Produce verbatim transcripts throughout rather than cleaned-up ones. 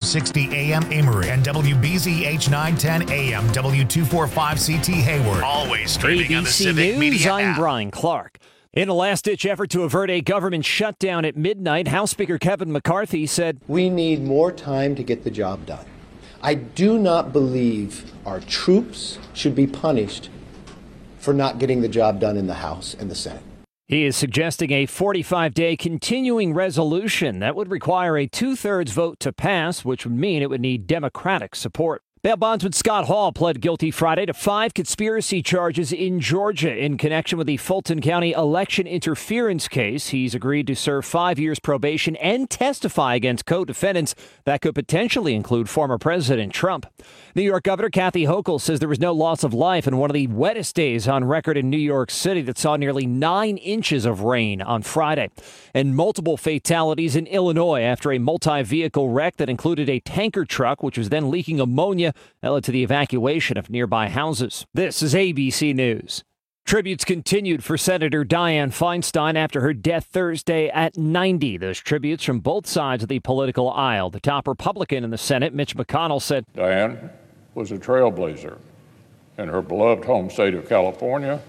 sixty A M Amory and W B Z H nine ten A M W two forty-five C T Hayward. Always streaming on the Civic News, Media I'm app. Brian Clark. In a last-ditch effort to avert a government shutdown at midnight, House Speaker Kevin McCarthy said, "We need more time to get the job done. I do not believe our troops should be punished for not getting the job done in the House and the Senate." He is suggesting a forty-five day continuing resolution that would require a two-thirds vote to pass, which would mean it would need Democratic support. Bail bondsman Scott Hall pled guilty Friday to five conspiracy charges in Georgia in connection with the Fulton County election interference case. He's agreed to serve five years probation and testify against co-defendants that could potentially include former President Trump. New York Governor Kathy Hochul says there was no loss of life in one of the wettest days on record in New York City that saw nearly nine inches of rain on Friday. And multiple fatalities in Illinois after a multi-vehicle wreck that included a tanker truck, which was then leaking ammonia. That led to the evacuation of nearby houses. This is A B C News. Tributes continued for Senator Dianne Feinstein after her death Thursday at ninety. Those tributes from both sides of the political aisle. The top Republican in the Senate, Mitch McConnell, said, Dianne was a trailblazer in her beloved home state of California,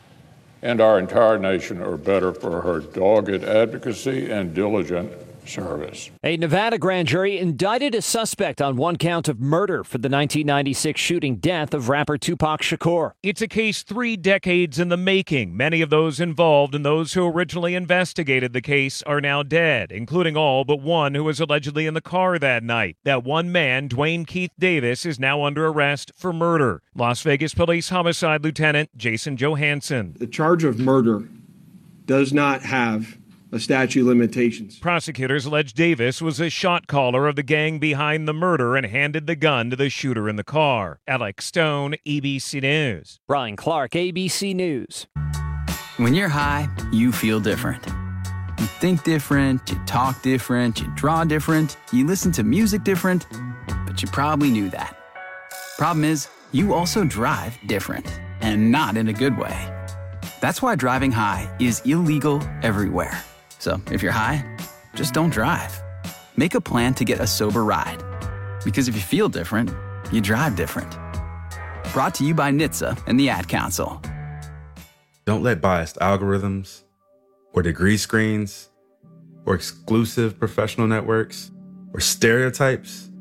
and our entire nation are better for her dogged advocacy and diligent service. A Nevada grand jury indicted a suspect on one count of murder for the nineteen ninety-six shooting death of rapper Tupac Shakur. It's a case three decades in the making. Many of those involved and those who originally investigated the case are now dead, including all but one who was allegedly in the car that night. That one man, Dwayne Keith Davis, is now under arrest for murder. Las Vegas Police Homicide Lieutenant Jason Johansson. The charge of murder does not have a statute of limitations. Prosecutors allege Davis was a shot caller of the gang behind the murder and handed the gun to the shooter in the car. Alex Stone, A B C News. Brian Clark, A B C News. When you're high, you feel different. You think different, you talk different, you draw different, you listen to music different, but you probably knew that. Problem is, you also drive different, and not in a good way. That's why driving high is illegal everywhere. So if you're high, just don't drive. Make a plan to get a sober ride. Because if you feel different, you drive different. Brought to you by N H T S A and the Ad Council. Don't let biased algorithms, or degree screens, or exclusive professional networks, or stereotypes.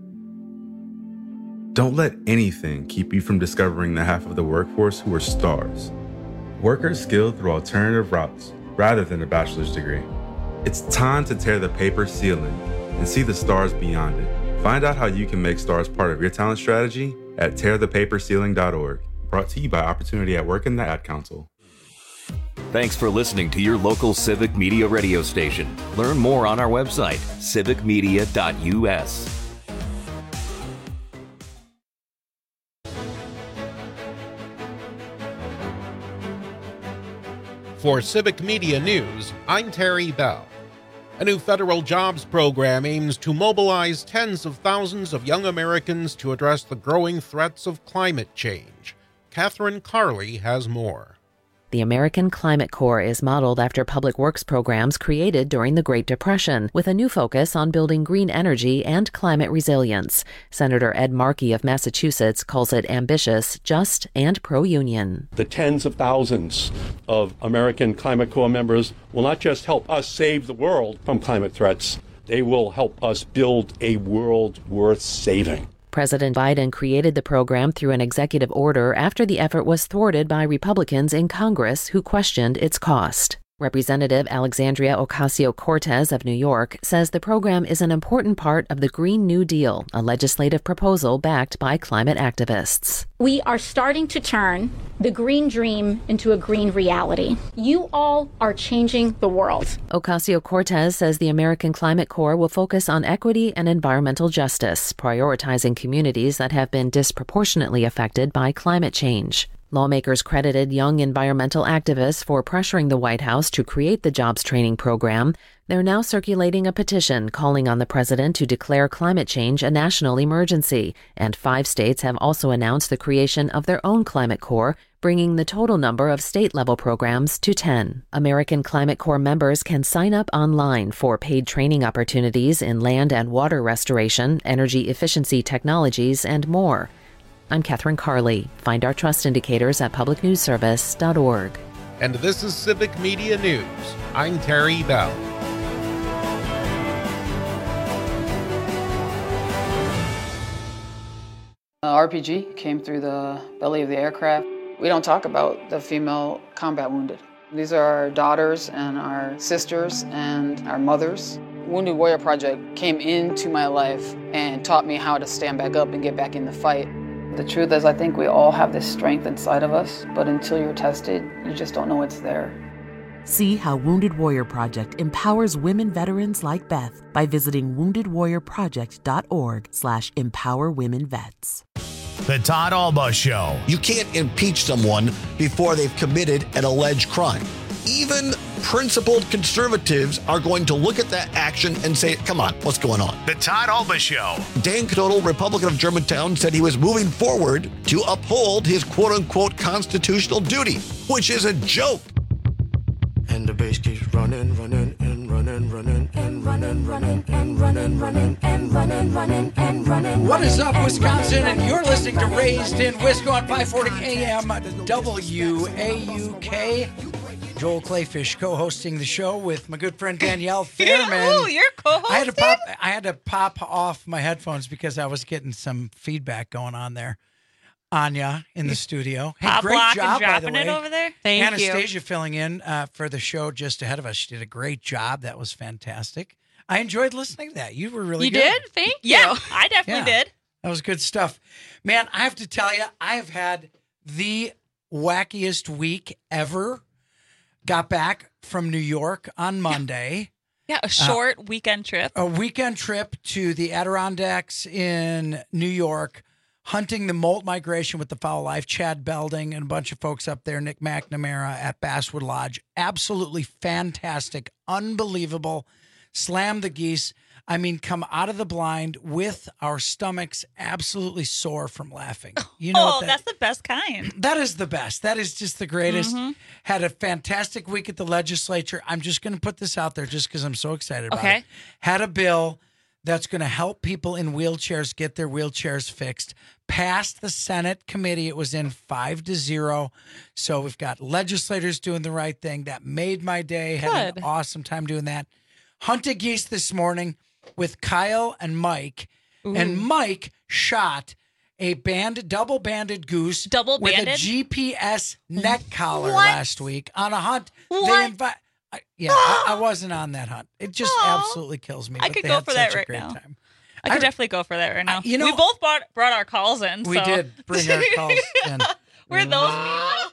Don't let anything keep you from discovering the half of the workforce who are stars. Workers skilled through alternative routes rather than a bachelor's degree. It's time to tear the paper ceiling and see the stars beyond it. Find out how you can make stars part of your talent strategy at tear the paper ceiling dot org. Brought to you by Opportunity at Work and the Ad Council. Thanks for listening to your local Civic Media radio station. Learn more on our website, civic media dot u s. For Civic Media News, I'm Terry Bell. A new federal jobs program aims to mobilize tens of thousands of young Americans to address the growing threats of climate change. Catherine Carley has more. The American Climate Corps is modeled after public works programs created during the Great Depression, with a new focus on building green energy and climate resilience. Senator Ed Markey of Massachusetts calls it ambitious, just, and pro-union. The tens of thousands of American Climate Corps members will not just help us save the world from climate threats, they will help us build a world worth saving. President Biden created the program through an executive order after the effort was thwarted by Republicans in Congress who questioned its cost. Representative Alexandria Ocasio-Cortez of New York says the program is an important part of the Green New Deal, a legislative proposal backed by climate activists. We are starting to turn the green dream into a green reality. You all are changing the world. Ocasio-Cortez says the American Climate Corps will focus on equity and environmental justice, prioritizing communities that have been disproportionately affected by climate change. Lawmakers credited young environmental activists for pressuring the White House to create the jobs training program. They're now circulating a petition calling on the president to declare climate change a national emergency. And five states have also announced the creation of their own climate corps, bringing the total number of state-level programs to ten. American Climate Corps members can sign up online for paid training opportunities in land and water restoration, energy efficiency technologies, and more. I'm Catherine Carley. Find our trust indicators at public news service dot org. And this is Civic Media News. I'm Terry Bell. Uh, R P G came through the belly of the aircraft. We don't talk about the female combat wounded. These are our daughters and our sisters and our mothers. Wounded Warrior Project came into my life and taught me how to stand back up and get back in the fight. The truth is, I think we all have this strength inside of us, but until you're tested, you just don't know it's there. See how Wounded Warrior Project empowers women veterans like Beth by visiting wounded warrior project dot org slash empower women vets. The Todd Alba Show. You can't impeach someone before they've committed an alleged crime. Even principled conservatives are going to look at that action and say, come on, what's going on? The Todd Alba Show. Dan Knodel, Republican of Germantown, said he was moving forward to uphold his quote-unquote constitutional duty, which is a joke. And the bass keeps running, running, and running, running, and running, running, and running, running, and running, running, and running. What is up, Wisconsin? And you're listening to Raised in Wisco on five forty A M W A U K. Joel Clayfish co-hosting the show with my good friend Danielle Fairman. Ooh, you're co-hosting? I had to pop. I had to pop off my headphones because I was getting some feedback going on there. Anya in the studio. Hey, Pop great lock job, and by the dropping way. it over there. Thank Anastasia you. Anastasia filling in uh, for the show just ahead of us. She did a great job. That was fantastic. I enjoyed listening to that. You were really You good. did? Thank you. Yeah, I definitely Yeah. did. That was good stuff. Man, I have to tell you, I have had the wackiest week ever. Got back from New York on Monday. Yeah, a short uh, weekend trip. A weekend trip to the Adirondacks in New York, hunting the molt migration with the Foul Life, Chad Belding and a bunch of folks up there, Nick McNamara at Basswood Lodge. Absolutely fantastic, unbelievable. Slam the geese. I mean, come out of the blind with our stomachs absolutely sore from laughing. You know, oh, what that, that's the best kind. That is the best. That is just the greatest. Mm-hmm. Had a fantastic week at the legislature. I'm just going to put this out there just because I'm so excited about okay. it. Had a bill that's going to help people in wheelchairs get their wheelchairs fixed. Passed the Senate committee. It was in five to zero. So we've got legislators doing the right thing. That made my day. Had Good. an awesome time doing that. Hunted geese this morning with Kyle and Mike. Ooh. And Mike shot a band, double-banded goose double with banded? a G P S neck collar what? last week on a hunt. What? They invi- I, yeah, I, I wasn't on that hunt. It just Aww. absolutely kills me. I but could they go had for such that a right great now. time. I could I, definitely go for that right now. I, you know, we both brought, brought our calls in. We so. did bring our calls in. We're those people.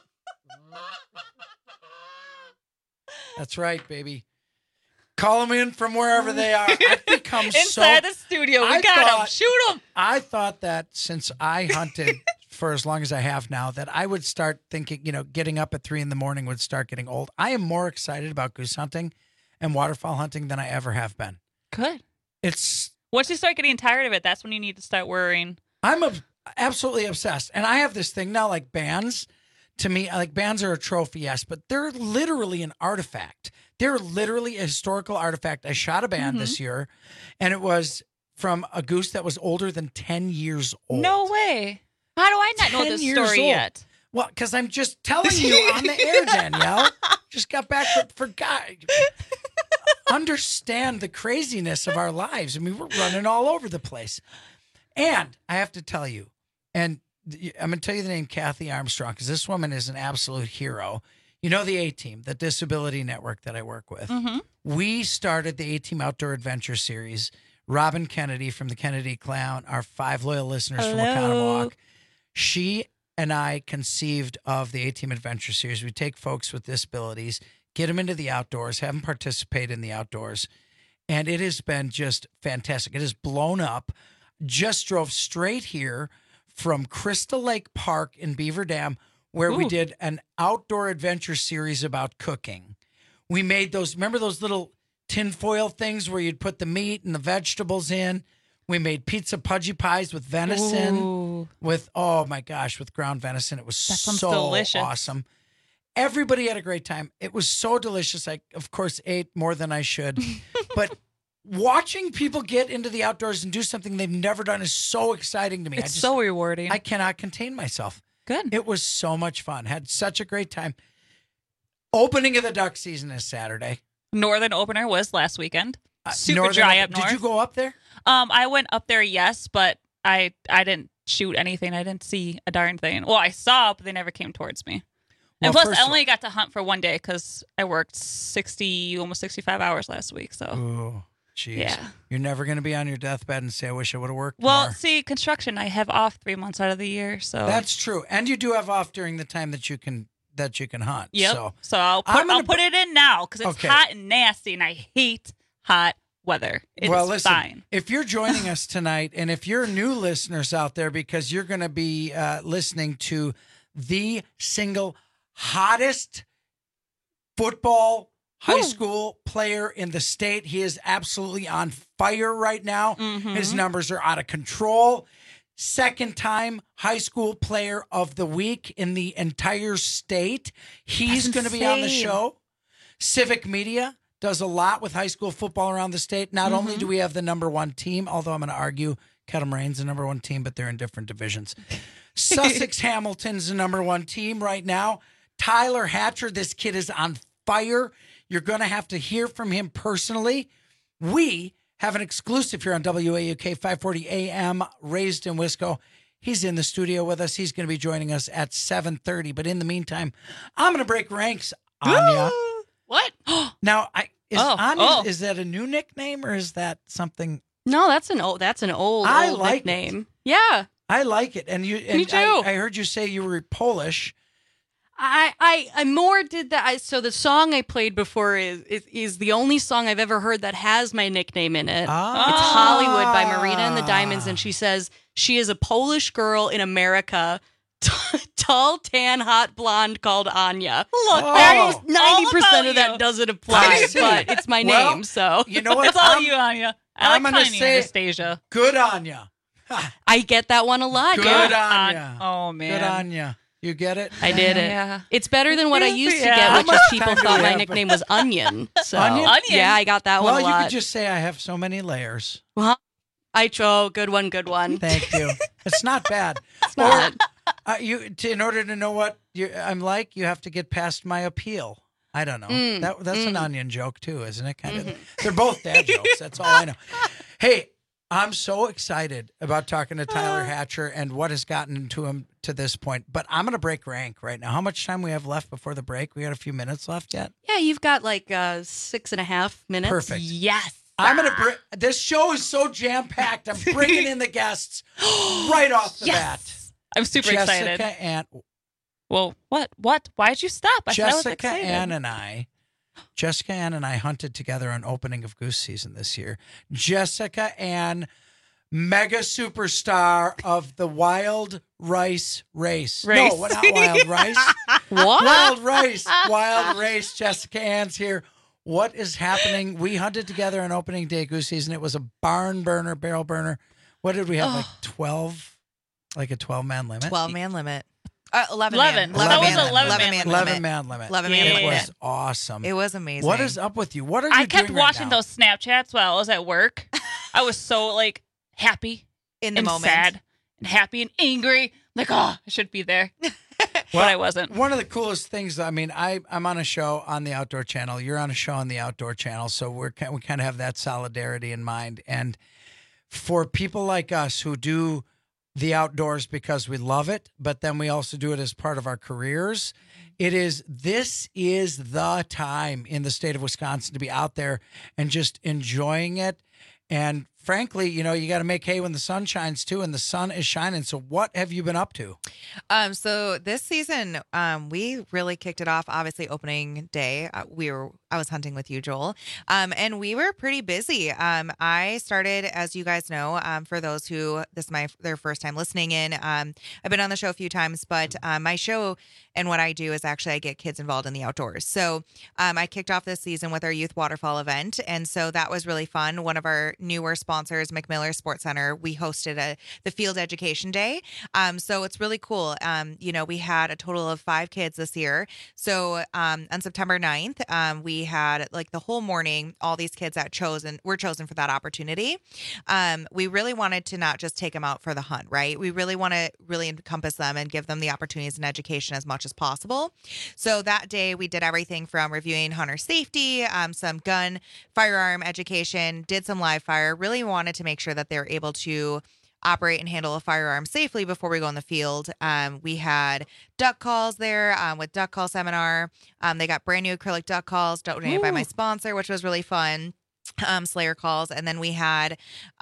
That's right, baby. Call them in from wherever they are. I've become Inside so, the studio. We I got thought, them. Shoot them. I thought that since I hunted for as long as I have now, that I would start thinking, you know, getting up at three in the morning would start getting old. I am more excited about goose hunting and waterfowl hunting than I ever have been. Good. It's Once you start getting tired of it, that's when you need to start worrying. I'm a, absolutely obsessed. And I have this thing now, like bands. To me, like bands are a trophy, yes, but they're literally an artifact. They're literally a historical artifact. I shot a band mm-hmm. this year, and it was from a goose that was older than ten years old. No way. How do I not know this story old. yet? Well, because I'm just telling you on the air, Danielle. Just got back for, for God. Understand the craziness of our lives. I mean, we're running all over the place. And I have to tell you, and I'm going to tell you the name Kathy Armstrong, because this woman is an absolute hero. You know the A-Team, the disability network that I work with. Mm-hmm. We started the A-Team Outdoor Adventure Series. Robin Kennedy from the Kennedy Clown, our five loyal listeners Hello. from Oconomowoc. She and I conceived of the A-Team Adventure Series. We take folks with disabilities, get them into the outdoors, have them participate in the outdoors. And it has been just fantastic. It has blown up. Just drove straight here from Crystal Lake Park in Beaver Dam, where Ooh. we did an outdoor adventure series about cooking. We made those, remember those little tinfoil things where you'd put the meat and the vegetables in? We made pizza pudgy pies with venison. Ooh. With, oh my gosh, with ground venison. It was That sounds so delicious. awesome. Everybody had a great time. It was so delicious. I, of course, ate more than I should. But watching people get into the outdoors and do something they've never done is so exciting to me. It's I just, so rewarding. I cannot contain myself. Good. It was so much fun. Had such a great time. Opening of the duck season is Saturday. Northern opener was last weekend. Uh, Super Northern dry Open- up north. Did you go up there? Um, I went up there, yes, but I I didn't shoot anything. I didn't see a darn thing. Well, I saw, but they never came towards me. And Well, plus, first I of only got to hunt for one day because I worked sixty, almost sixty-five hours last week. So, Oh, jeez. Yeah. You're never going to be on your deathbed and say, I wish I would have worked well, more. see, construction, I have off three months out of the year. So That's true. And you do have off during the time that you can that you can hunt. Yep. So, So, I'll I'm put gonna I'll put it in now because it's Okay. hot and nasty, and I hate hot weather. It's well, listen, fine. if you're joining us tonight, and if you're new listeners out there, because you're going to be uh, listening to the single hottest football high school player in the state. He is absolutely on fire right now. Mm-hmm. His numbers are out of control. Second time high school player of the week in the entire state. He's That's going to be on the insane. show. Civic Media does a lot with high school football around the state. Not only Mm-hmm. do we have the number one team, although I'm going to argue Kettle Moraine's the number one team, but they're in different divisions. Sussex Hamilton's the number one team right now. Tyler Hatcher, this kid is on fire. You're going to have to hear from him personally. We have an exclusive here on W A U K five forty A M, Raised in Wisco. He's in the studio with us. He's going to be joining us at seven thirty. But in the meantime, I'm going to break ranks, Anya. What? Now, I is Oh, Anya, oh. is that a new nickname or is that something? No, that's an old. That's an old, I old like it. nickname. Yeah, I like it. And you, and Me too. I, I heard you say you were Polish. I, I, I more did that. I, so the song I played before is, is is the only song I've ever heard that has my nickname in it. Ah. It's Hollywood by Marina and the Diamonds, and she says she is a Polish girl in America, t- tall, tan, hot blonde called Anya. Look, Oh. Ninety percent all of that about doesn't I apply, see. but it's my Well, name, so You know what? It's all I'm, you, Anya. I I'm like gonna calling you say- Anastasia. Good Anya. I get that one a lot. Good yeah. Anya. Oh, man. Good Anya. You get it? I did it. Yeah. It's better than what I used to Yeah. get, How which much is people time do thought we my have? nickname was Onion. So Onion? Onion? yeah, I got that Well, one a you lot. could just say I have so many layers. Well, I oh, good one, good one. Thank you. It's not bad. It's not. Or, uh, you, to, in order to know what you, I'm like, you have to get past my appeal. I don't know. Mm, that That's an mm. onion joke, too, isn't it? Kind Mhm. of. They're both dad jokes. That's all I know. Hey, I'm so excited about talking to Tyler Hatcher and what has gotten to him to this point. But I'm going to break rank right now. How much time we have left before the break? We got a few minutes left yet? Yeah, you've got like uh, six and a half minutes. Perfect. Yes. I'm going to bring, this show is so jam-packed. I'm bringing in the guests right off the Yes. bat. I'm super Jessica excited. and Well, what? What? Why did you stop? I said I was Jessica excited. Ann and I, Jessica Ann and I hunted together on opening of goose season this year. Jessica Ann, mega superstar of the Wild Rice Race. Race. No, not Wild Rice. What? Wild Rice. Wild Race. Jessica Ann's here. What is happening? We hunted together on opening day goose season. It was a barn burner, barrel burner. What did we have? Like twelve, like a twelve man limit. twelve man limit. Uh, eleven. Eleven. Man. That was man. eleven eleven man man. eleven limit. man limit. eleven man It limit. was awesome. It was amazing. What is up with you? What are you I kept doing right watching now? those Snapchats while I was at work. I was so like happy in the and moment? sad and happy and angry. Like, oh, I should be there. Well, but I wasn't. One of the coolest things, I mean, I, I'm on a show on the Outdoor Channel. You're on a show on the Outdoor Channel. So we're ki- we kind of have that solidarity in mind. And for people like us who do the outdoors because we love it, but then we also do it as part of our careers, it is, this is the time in the state of Wisconsin to be out there and just enjoying it. And frankly, you know, you got to make hay when the sun shines too, and the sun is shining. So what have you been up to? Um, so this season, um, we really kicked it off. Obviously, opening day, uh, we were I was hunting with you, Joel. Um, and we were pretty busy. Um, I started, as you guys know, um, for those who this is my their first time listening in. Um, I've been on the show a few times, but um, my show and what I do is actually I get kids involved in the outdoors. So um, I kicked off this season with our youth waterfall event, and so that was really fun. One of our newer sponsors, McMillan Sports Center, we hosted a the Field Education Day. Um, so it's really cool. Um, you know, we had a total of five kids this year. So um, on September ninth, um, we had like the whole morning, all these kids that chosen were chosen for that opportunity. Um, we really wanted to not just take them out for the hunt, right? We really want to really encompass them and give them the opportunities and education as much as possible. So that day we did everything from reviewing hunter safety, um, some gun, firearm education, did some live fire, really wanted to make sure that they were able to operate and handle a firearm safely before we go in the field. Um, we had duck calls there um, with duck call seminar. Um, they got brand new acrylic duck calls donated Ooh. by my sponsor, which was really fun. Um, Slayer calls. And then we had,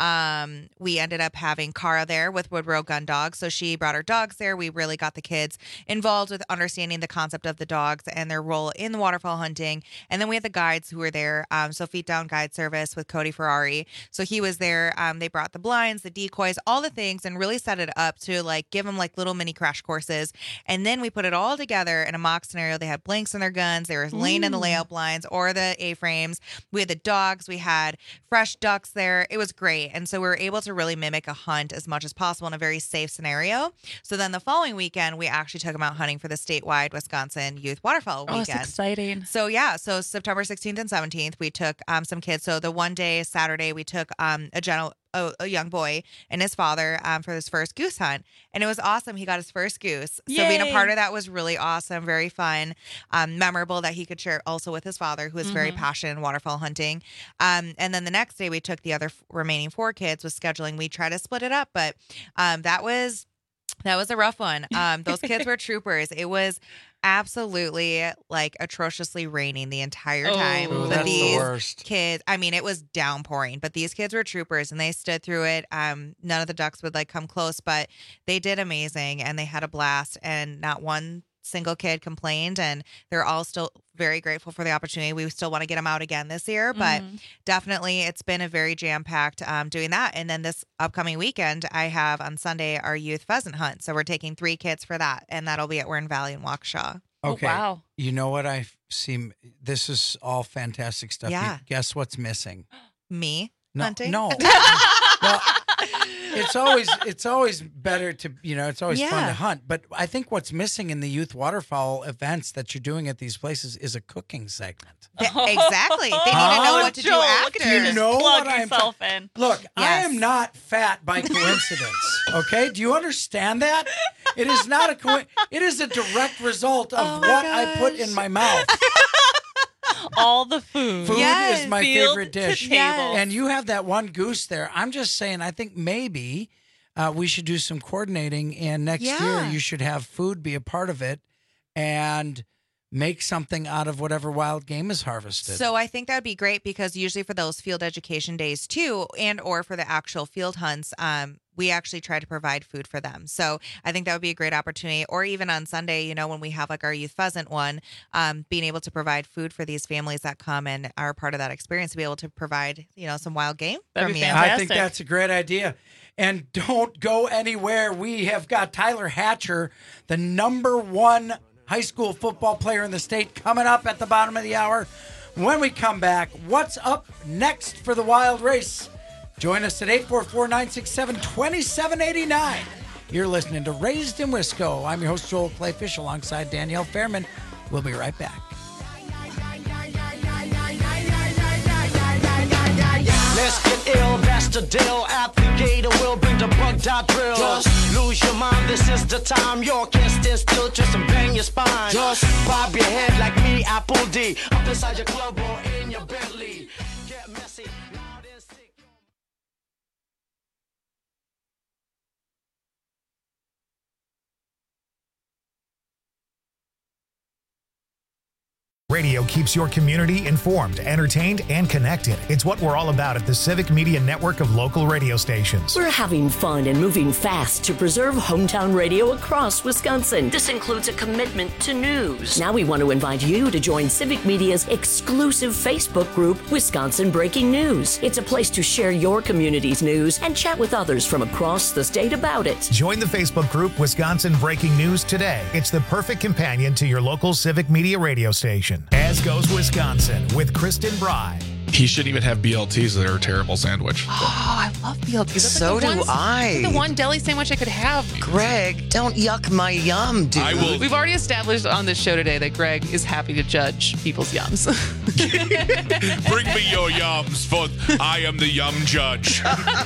um, we ended up having Cara there with Woodrow Gun Dogs. So she brought her dogs there. We really got the kids involved with understanding the concept of the dogs and their role in the waterfowl hunting. And then we had the guides who were there. Um, so Feet Down Guide Service with Cody Ferrari. So he was there. Um, they brought the blinds, the decoys, all the things, and really set it up to like give them like little mini crash courses. And then we put it all together in a mock scenario. They had blanks in their guns. They were laying in the layout blinds or the A-frames. We had the dogs. We had fresh ducks there. It was great. And so we were able to really mimic a hunt as much as possible in a very safe scenario. So then the following weekend, we actually took them out hunting for the statewide Wisconsin Youth Waterfowl Oh, Weekend. it's exciting. So yeah, so September sixteenth and seventeenth, we took um, some kids. So the one day, Saturday, we took um, a general A, a young boy and his father um, for his first goose hunt. And it was awesome. He got his first goose. Yay. So being a part of that was really awesome, very fun, um, memorable that he could share also with his father, who is very Mhm. passionate in waterfowl hunting. Um, and then the next day we took the other f- remaining four kids with scheduling. We tried to split it up, but um, that was that was a rough one. Um, those kids were troopers. It was absolutely like atrociously raining the entire time. Oh, but that's the these worst. kids, I mean, it was downpouring, but these kids were troopers and they stood through it. Um, none of the ducks would like come close, but they did amazing and they had a blast, and not one single kid complained, and they're all still very grateful for the opportunity. We still want to get them out again this year, but Mhm. definitely it's been a very jam-packed um, doing that. And then this upcoming weekend, I have on Sunday our youth pheasant hunt. So we're taking three kids for that, and that'll be at Wern Valley in Waukesha. Okay. wow. You know what I see? This is all fantastic stuff. You- Yeah. guess what's missing? Me No, hunting? no. Well, it's always it's always better to you know it's always fun Yeah. to hunt. But I think what's missing in the youth waterfowl events that you're doing at these places is a cooking segment. Th- exactly. They need to know Huh? what to do Joel, after. you just know plug what I'm- yourself in. Look, I Yes. am not fat by coincidence. Okay, do you understand that? It is not a co- It is a direct result of Oh my what I put in gosh. my mouth. All the food. Food Yes. is my Field favorite to dish. table. And you have that one goose there. I'm just saying, I think maybe uh, we should do some coordinating, and next year Yeah. you should have food be a part of it and make something out of whatever wild game is harvested. So I think that would be great, because usually for those field education days too, and or for the actual field hunts, um, we actually try to provide food for them. So I think that would be a great opportunity. Or even on Sunday, you know, when we have like our youth pheasant one, um, being able to provide food for these families that come and are part of that experience, to be able to provide, you know, some wild game That'd from be you. fantastic. I think that's a great idea. And don't go anywhere. We have got Tyler Hatcher, the number one high school football player in the state, coming up at the bottom of the hour. When we come back, what's up next for the Wild Race? Join us at eight four four, nine six seven, two seven eight nine. You're listening to Raised in Wisco. I'm your host, Joel Clayfish, alongside Danielle Fairman. We'll be right back. Let's get ill, that's the deal. Applicator will bring the bug dot drill. Just lose your mind, this is the time. You can't stand still, twist and bang your spine. Just bob your head like me, Apple D. Up inside your club or in your Bentley. Get messy, loud and sick. Radio keeps your community informed, entertained, and connected. It's what we're all about at the Civic Media Network of local radio stations. We're having fun and moving fast to preserve hometown radio across Wisconsin. This includes a commitment to news. Now we want to invite you to join Civic Media's exclusive Facebook group, Wisconsin Breaking News. It's a place to share your community's news and chat with others from across the state about it. Join the Facebook group Wisconsin Breaking News today. It's the perfect companion to your local Civic Media radio station. As Goes Wisconsin with Kristen Bry. He shouldn't even have B L Ts that are a terrible sandwich. Oh, I love B L Ts. That's So like the do one, I. The one deli sandwich I could have. Greg, don't yuck my yum, dude. I will. We've already established on this show today that Greg is happy to judge people's yums. Bring me your yums, for I am the yum judge.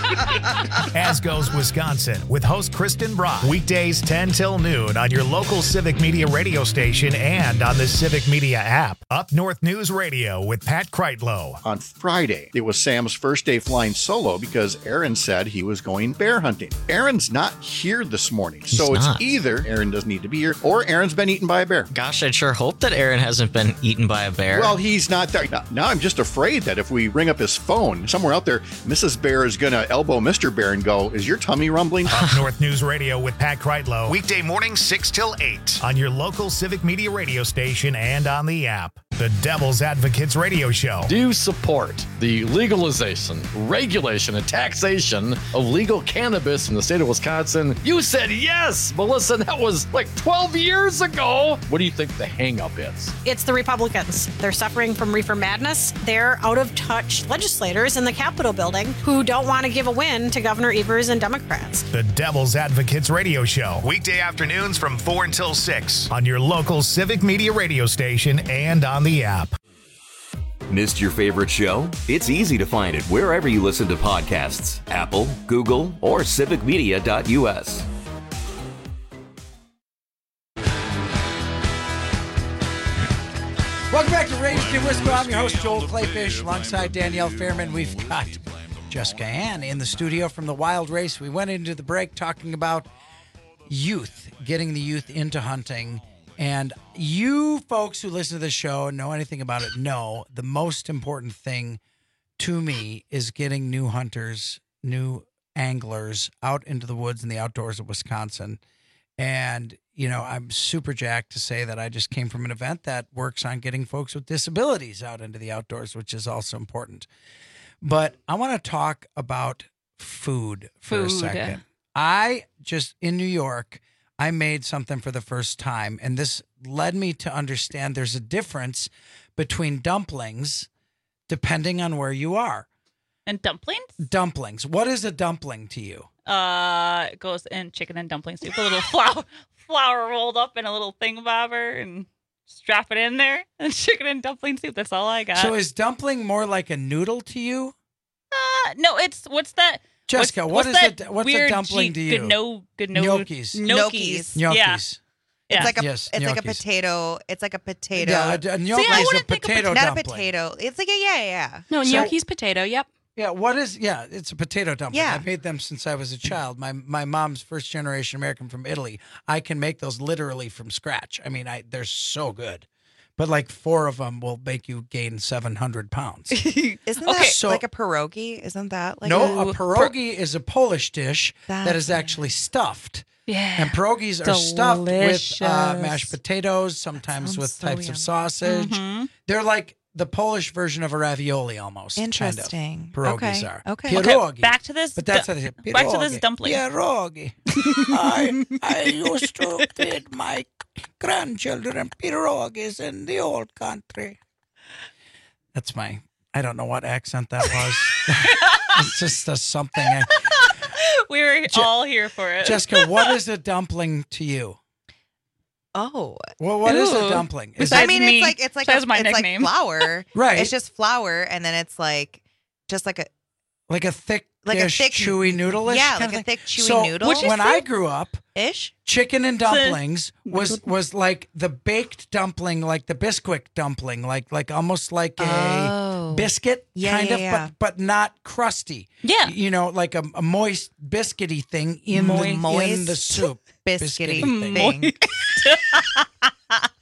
As Goes Wisconsin with host Kristen Brock. Weekdays ten till noon on your local Civic Media radio station and on the Civic Media app. Up North News Radio with Pat Kreitlow. On Friday, it was Sam's first day flying solo because Aaron said he was going bear hunting. Aaron's not here this morning, He's so it's not. either Aaron doesn't need to be here or Aaron's been eaten by a bear. Gosh, I'd sure hope that Aaron hasn't been eaten by a bear. Well, he's not there. Now, now I'm just afraid that if we ring up his phone, somewhere out there, Missus Bear is going to elbow Mister Bear and go, is your tummy rumbling? Up North News Radio with Pat Kreitlow. Weekday mornings six till eight on your local Civic Media radio station and on the app. The Devil's Advocates Radio Show. Do you support the legalization, regulation, and taxation of legal cannabis in the state of Wisconsin? You said yes, Melissa. That was like twelve years ago. What do you think the hang-up is? It's the Republicans. They're suffering from reefer madness. They're out-of-touch legislators in the Capitol building who don't want to give a win to Governor Evers and Democrats. The Devil's Advocates Radio Show. Weekday afternoons from four until six on your local Civic Media radio station and on the app. Missed your favorite show? It's easy to find it wherever you listen to podcasts. Apple, Google, or civic media dot u s. Welcome back to Raised in Wisco. I'm your host, Joel Clayfish, alongside Danielle Fairman. We've got Jessica Ann in the studio from the Wild Race. We went into the break talking about youth, getting the youth into hunting. And you folks who listen to this show and know anything about it know the most important thing to me is getting new hunters, new anglers out into the woods and the outdoors of Wisconsin. And, you know, I'm super jacked to say that I just came from an event that works on getting folks with disabilities out into the outdoors, which is also important. But I want to talk about food for Food. a second. I just, in New York, I made something for the first time, and this led me to understand there's a difference between dumplings depending on where you are. And dumplings? Dumplings. What is a dumpling to you? Uh, it goes in chicken and dumpling soup. A little flour, flour rolled up in a little thingamabobber and strap it in there. And chicken and dumpling soup. That's all I got. So is dumpling more like a noodle to you? Uh, no, it's, what's that? Jessica, what's, what what's is that a, what's a weird dumpling G- to you? Gno, gno, Gnocchis. Gnocchis. Gnocchis. Yeah. It's Yeah. like a Yes, it's like a gnocchis. potato. It's like a potato. Yeah, a, a gnocchi I is a wouldn't think potato Not dumpling. a potato. It's like a yeah, yeah. No, So- gnocchi's potato. Yep. Yeah, what is, yeah, it's a potato dumpling. Yeah. I've made them since I was a child. My my mom's first generation American from Italy. I can make those literally from scratch. I mean, I they're so good. But like four of them will make you gain seven hundred pounds. Isn't Okay, that so- like a pierogi? Isn't that like no, a, a pierogi is a Polish dish that That's is actually stuffed. Yeah. And pierogies are stuffed with uh, Delicious. mashed potatoes, sometimes sounds with so types yummy. of sausage. Mhm. They're like the Polish version of a ravioli almost. Interesting. Kind of. Pierogies Okay, are. okay. Pierogi. Okay, back to this But that's du- what it is. back to this Pierogi. dumpling. Pierogi. I, I used to feed my grandchildren pierogies in the old country. That's my, I don't know what accent that was. It's just a something. I, We were Je- all here for it. Jessica, what is a dumpling to you? Oh. Well, what is Ooh. a dumpling? Is Besides I mean, me. it's like it's like Besides a, my it's nickname. like flour. Right. It's just flour, and then it's like just like a like a thick, Like a thick- chewy noodle-ish yeah, kind like of a thing? thick, chewy so noodle. What'd you when say? I grew up, ish. chicken and dumplings was was like the baked dumpling, like the Bisquick dumpling, like like almost like a Oh. biscuit, Yeah, kind yeah, of, yeah. but but not crusty. Yeah. You know, like a, a moist biscuity thing in the in Moist the soup. Biscuity Biscuity thing.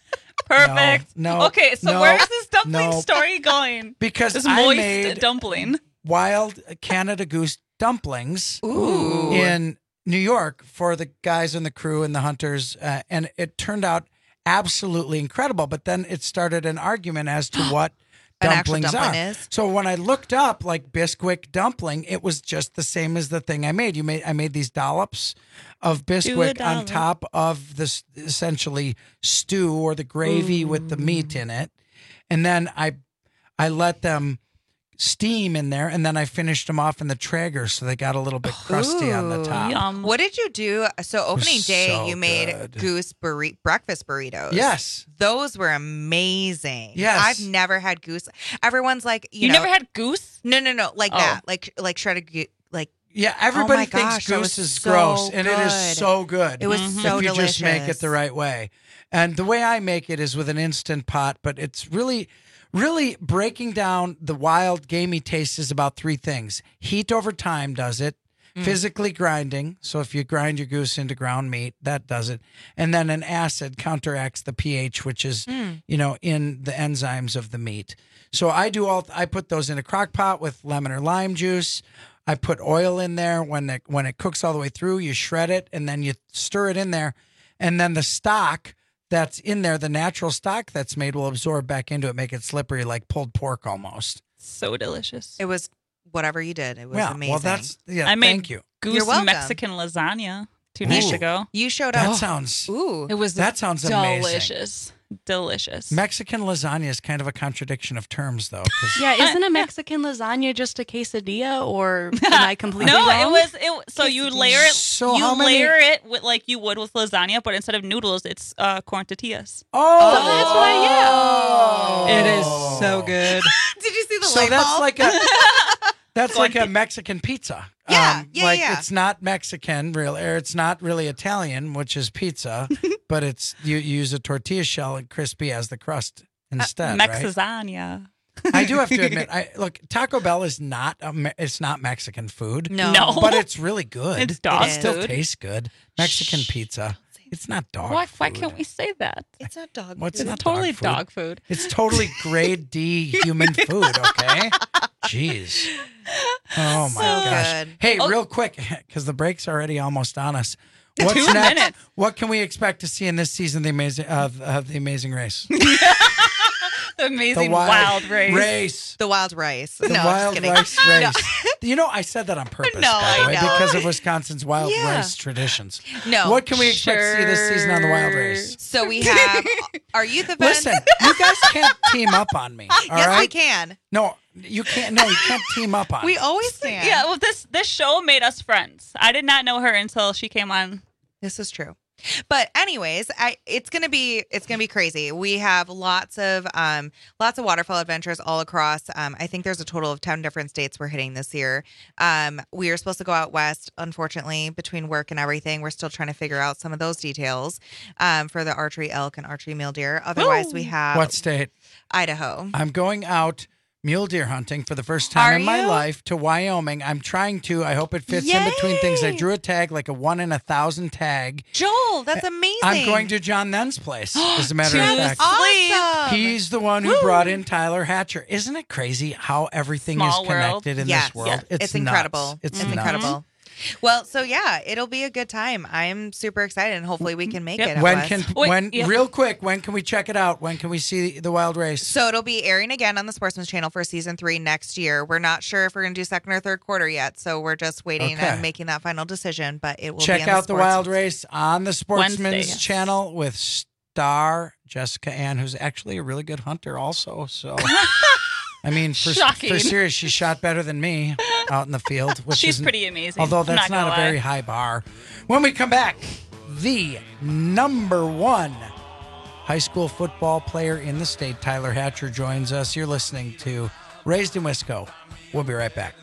Perfect. No. Okay, so no, where is this dumpling no. story going? Because this I moist made dumpling. wild Canada Goose dumplings Ooh. in New York for the guys and the crew and the hunters, uh, and it turned out absolutely incredible. But then it started an argument as to what An actual dumplings dumpling are. is? So when I looked up like Bisquick dumpling, it was just the same as the thing I made. You made I made these dollops of Bisquick on dollop. top of this essentially stew or the gravy with the meat in it, and then I I let them steam in there, and then I finished them off in the Traeger, so they got a little bit crusty on the Ooh. top. What did you do? So opening day, so you made good. goose burri- breakfast burritos. Yes. Those were amazing. Yes. I've never had goose. Everyone's like, you, You know, never had goose? No, no, no, like Oh. that, like like shredded goose, like. Yeah, Oh everybody my thinks gosh, that goose was is so gross, and it is good. so good. It was if so you just make it delicious. the right way. And the way I make it is with an instant pot, but it's really, really breaking down the wild gamey taste is about three things. Heat over time does it. Mm. Physically grinding. So if you grind your goose into ground meat, that does it. And then an acid counteracts the pH, which is, Mm. you know, in the enzymes of the meat. So I do all, I put those in a crock pot with lemon or lime juice. I put oil in there. When it, when it cooks all the way through, you shred it and then you stir it in there. And then the stock that's in there, the natural stock that's made will absorb back into it, make it slippery like pulled pork almost. So delicious. It was whatever you did. It was Yeah, amazing. well, that's, yeah, I made thank you. goose You're welcome. Mexican lasagna two Ooh. days ago. You showed That up. sounds, Ooh. It was that sounds amazing. delicious. Delicious. Mexican lasagna is kind of a contradiction of terms, though. 'cause- Yeah, isn't a Mexican lasagna just a quesadilla, or am I completely no, wrong? it was it. So you layer it. So you how many- layer it with like you would with lasagna, but instead of noodles, it's uh, corn tortillas. Oh, Oh, that's why, yeah. It is so good. Did you see the So light that's bulb? like a that's like a Mexican pizza. Yeah, um, yeah, like yeah. it's not Mexican, really, or it's not really Italian, which is pizza, but it's you, you use a tortilla shell and crispy as the crust instead. right? Mexizania. I do have to admit, I look Taco Bell is not a, Me- it's not Mexican food. No. No. but it's really good. It's dog It still food. tastes good. Mexican pizza. It's not dog. Why, why food. can't we say that? It's not dog. What's It's not totally dog food? dog food. It's totally grade D human food, okay? Jeez. Oh my So gosh. good. Hey, Oh. real quick, because the break's already almost on us. What's Two next? minutes. What can we expect to see in this season of the amazing of uh, the Amazing Race? The amazing wild, race. race. The wild rice. The no, wild I'm just kidding. rice race. You know, I said that on purpose, No, by the I way, know. because of Wisconsin's wild Yeah. race traditions. No. What can we expect to see this season on the wild race? So we have our youth event. Listen, you guys can't team up on me. All yes, right? we can. No, you can't. No, you can't team up on We me. always can. Yeah, well, this this show made us friends. I did not know her until she came on. This is true. But anyways, I it's gonna be it's gonna be crazy. We have lots of um lots of waterfall adventures all across. Um, I think there's a total of ten different states we're hitting this year. Um, we are supposed to go out west. Unfortunately, between work and everything, we're still trying to figure out some of those details. Um, for the archery elk and archery mule deer. Otherwise, we have What state? Idaho. I'm going out mule deer hunting for the first time Are in my you? life to Wyoming. I'm trying to. I hope it fits in between things. I Yay! drew a tag, like a one in a thousand tag. Joel, that's amazing. I'm going to John Then's place, as a matter of fact. Awesome. He's the one who brought in Tyler Hatcher. Isn't it crazy how everything Small is world. connected in yes, this world? yes. It's, It's, nuts. incredible. It's, It's nuts. incredible. Well, so yeah, it'll be a good time. I'm super excited, and hopefully we can make Yep. it. out When west. can Wait, when yep. real quick? When can we check it out? When can we see the wild race? So it'll be airing again on the Sportsman's Channel for season three next year. We're not sure if we're going to do second or third quarter yet, so we're just waiting Okay. and making that final decision. But it will Check be on out the, Sports- wild race on the Sportsman's Wednesday, yes. Channel with star Jessica Ann, who's actually a really good hunter, also. So. I mean, for, Shocking. for serious, she shot better than me out in the field. Which She's isn't- pretty amazing. Although I'm that's not not, gonna a very lie. high bar. When we come back, the number one high school football player in the state, Tyler Hatcher, joins us. You're listening to Raised in Wisco. We'll be right back.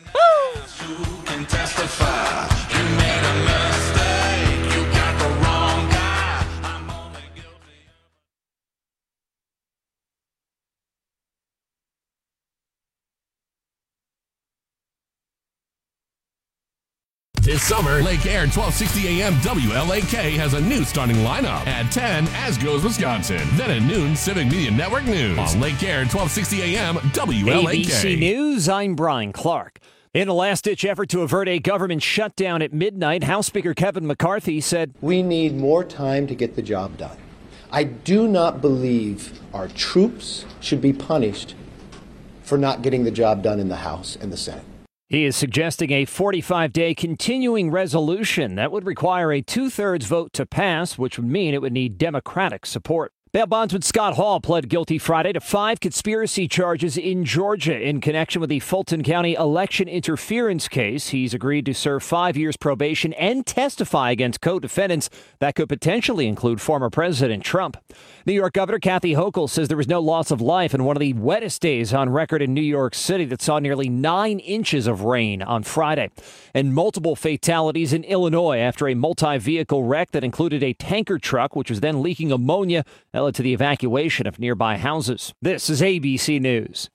This summer, Lake Air twelve sixty A M W L A K has a new starting lineup. At ten, As Goes Wisconsin. Then at noon, Civic Media Network News. On Lake Air twelve sixty A M W L A K. A B C News, I'm Brian Clark. In a last-ditch effort to avert a government shutdown at midnight, House Speaker Kevin McCarthy said, "We need more time to get the job done. I do not believe our troops should be punished for not getting the job done in the House and the Senate." He is suggesting a forty-five day continuing resolution that would require a two-thirds vote to pass, which would mean it would need Democratic support. Bail bondsman Scott Hall pled guilty Friday to five conspiracy charges in Georgia in connection with the Fulton County election interference case. He's agreed to serve five years probation and testify against co-defendants that could potentially include former President Trump. New York Governor Kathy Hochul says there was no loss of life in one of the wettest days on record in New York City that saw nearly nine inches of rain on Friday. And multiple fatalities in Illinois after a multi-vehicle wreck that included a tanker truck, which was then leaking ammonia that led to the evacuation of nearby houses. This is A B C News.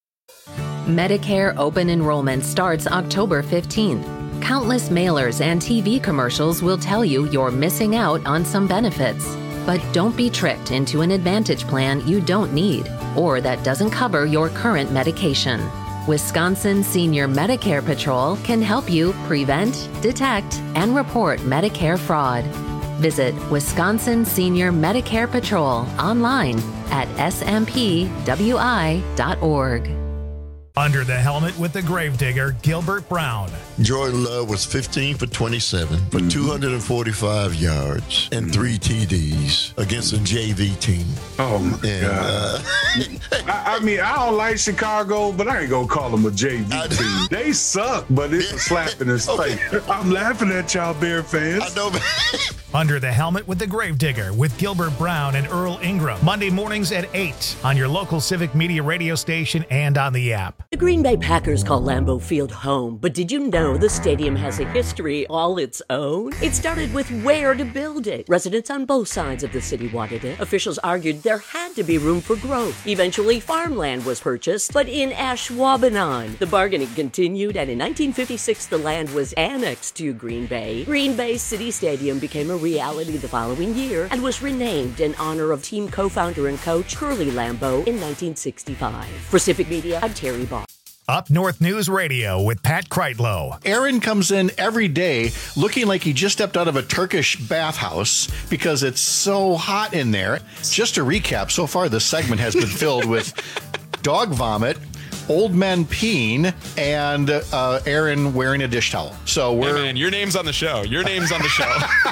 Medicare open enrollment starts October fifteenth. Countless mailers and T V commercials will tell you you're missing out on some benefits. But don't be tricked into an Advantage plan you don't need or that doesn't cover your current medication. Wisconsin Senior Medicare Patrol can help you prevent, detect, and report Medicare fraud. Visit Wisconsin Senior Medicare Patrol online at S M P W I dot org. Under the helmet with the gravedigger, Gilbert Brown. Jordan Love was fifteen for twenty-seven for mm-hmm. two hundred forty-five yards and three T Ds against a J V team. Oh, my and, God. Uh, I, I mean, I don't like Chicago, but I ain't going to call them a J V I, team. They suck, but it's a slap in his okay. face. I'm laughing at y'all Bear fans. I know, man. Under the helmet with the gravedigger with Gilbert Brown and Earl Ingram. Monday mornings at eight on your local Civic Media radio station and on the app. The Green Bay Packers call Lambeau Field home, but did you know the stadium has a history all its own? It started with where to build it. Residents on both sides of the city wanted it. Officials argued there had to be room for growth. Eventually, farmland was purchased, but in Ashwaubenon. The bargaining continued, and in nineteen fifty-six, the land was annexed to Green Bay. Green Bay City Stadium became a reality the following year and was renamed in honor of team co-founder and coach Curly Lambeau in nineteen sixty-five. For Civic Media, I'm Terry Barr. Up North News Radio with Pat Kreitlow. Aaron comes in every day looking like he just stepped out of a Turkish bathhouse because it's so hot in there. Just to recap, so far this segment has been filled with dog vomit, old men peeing, and uh, Aaron wearing a dish towel. So we're hey man, your name's on the show. Your name's on the show.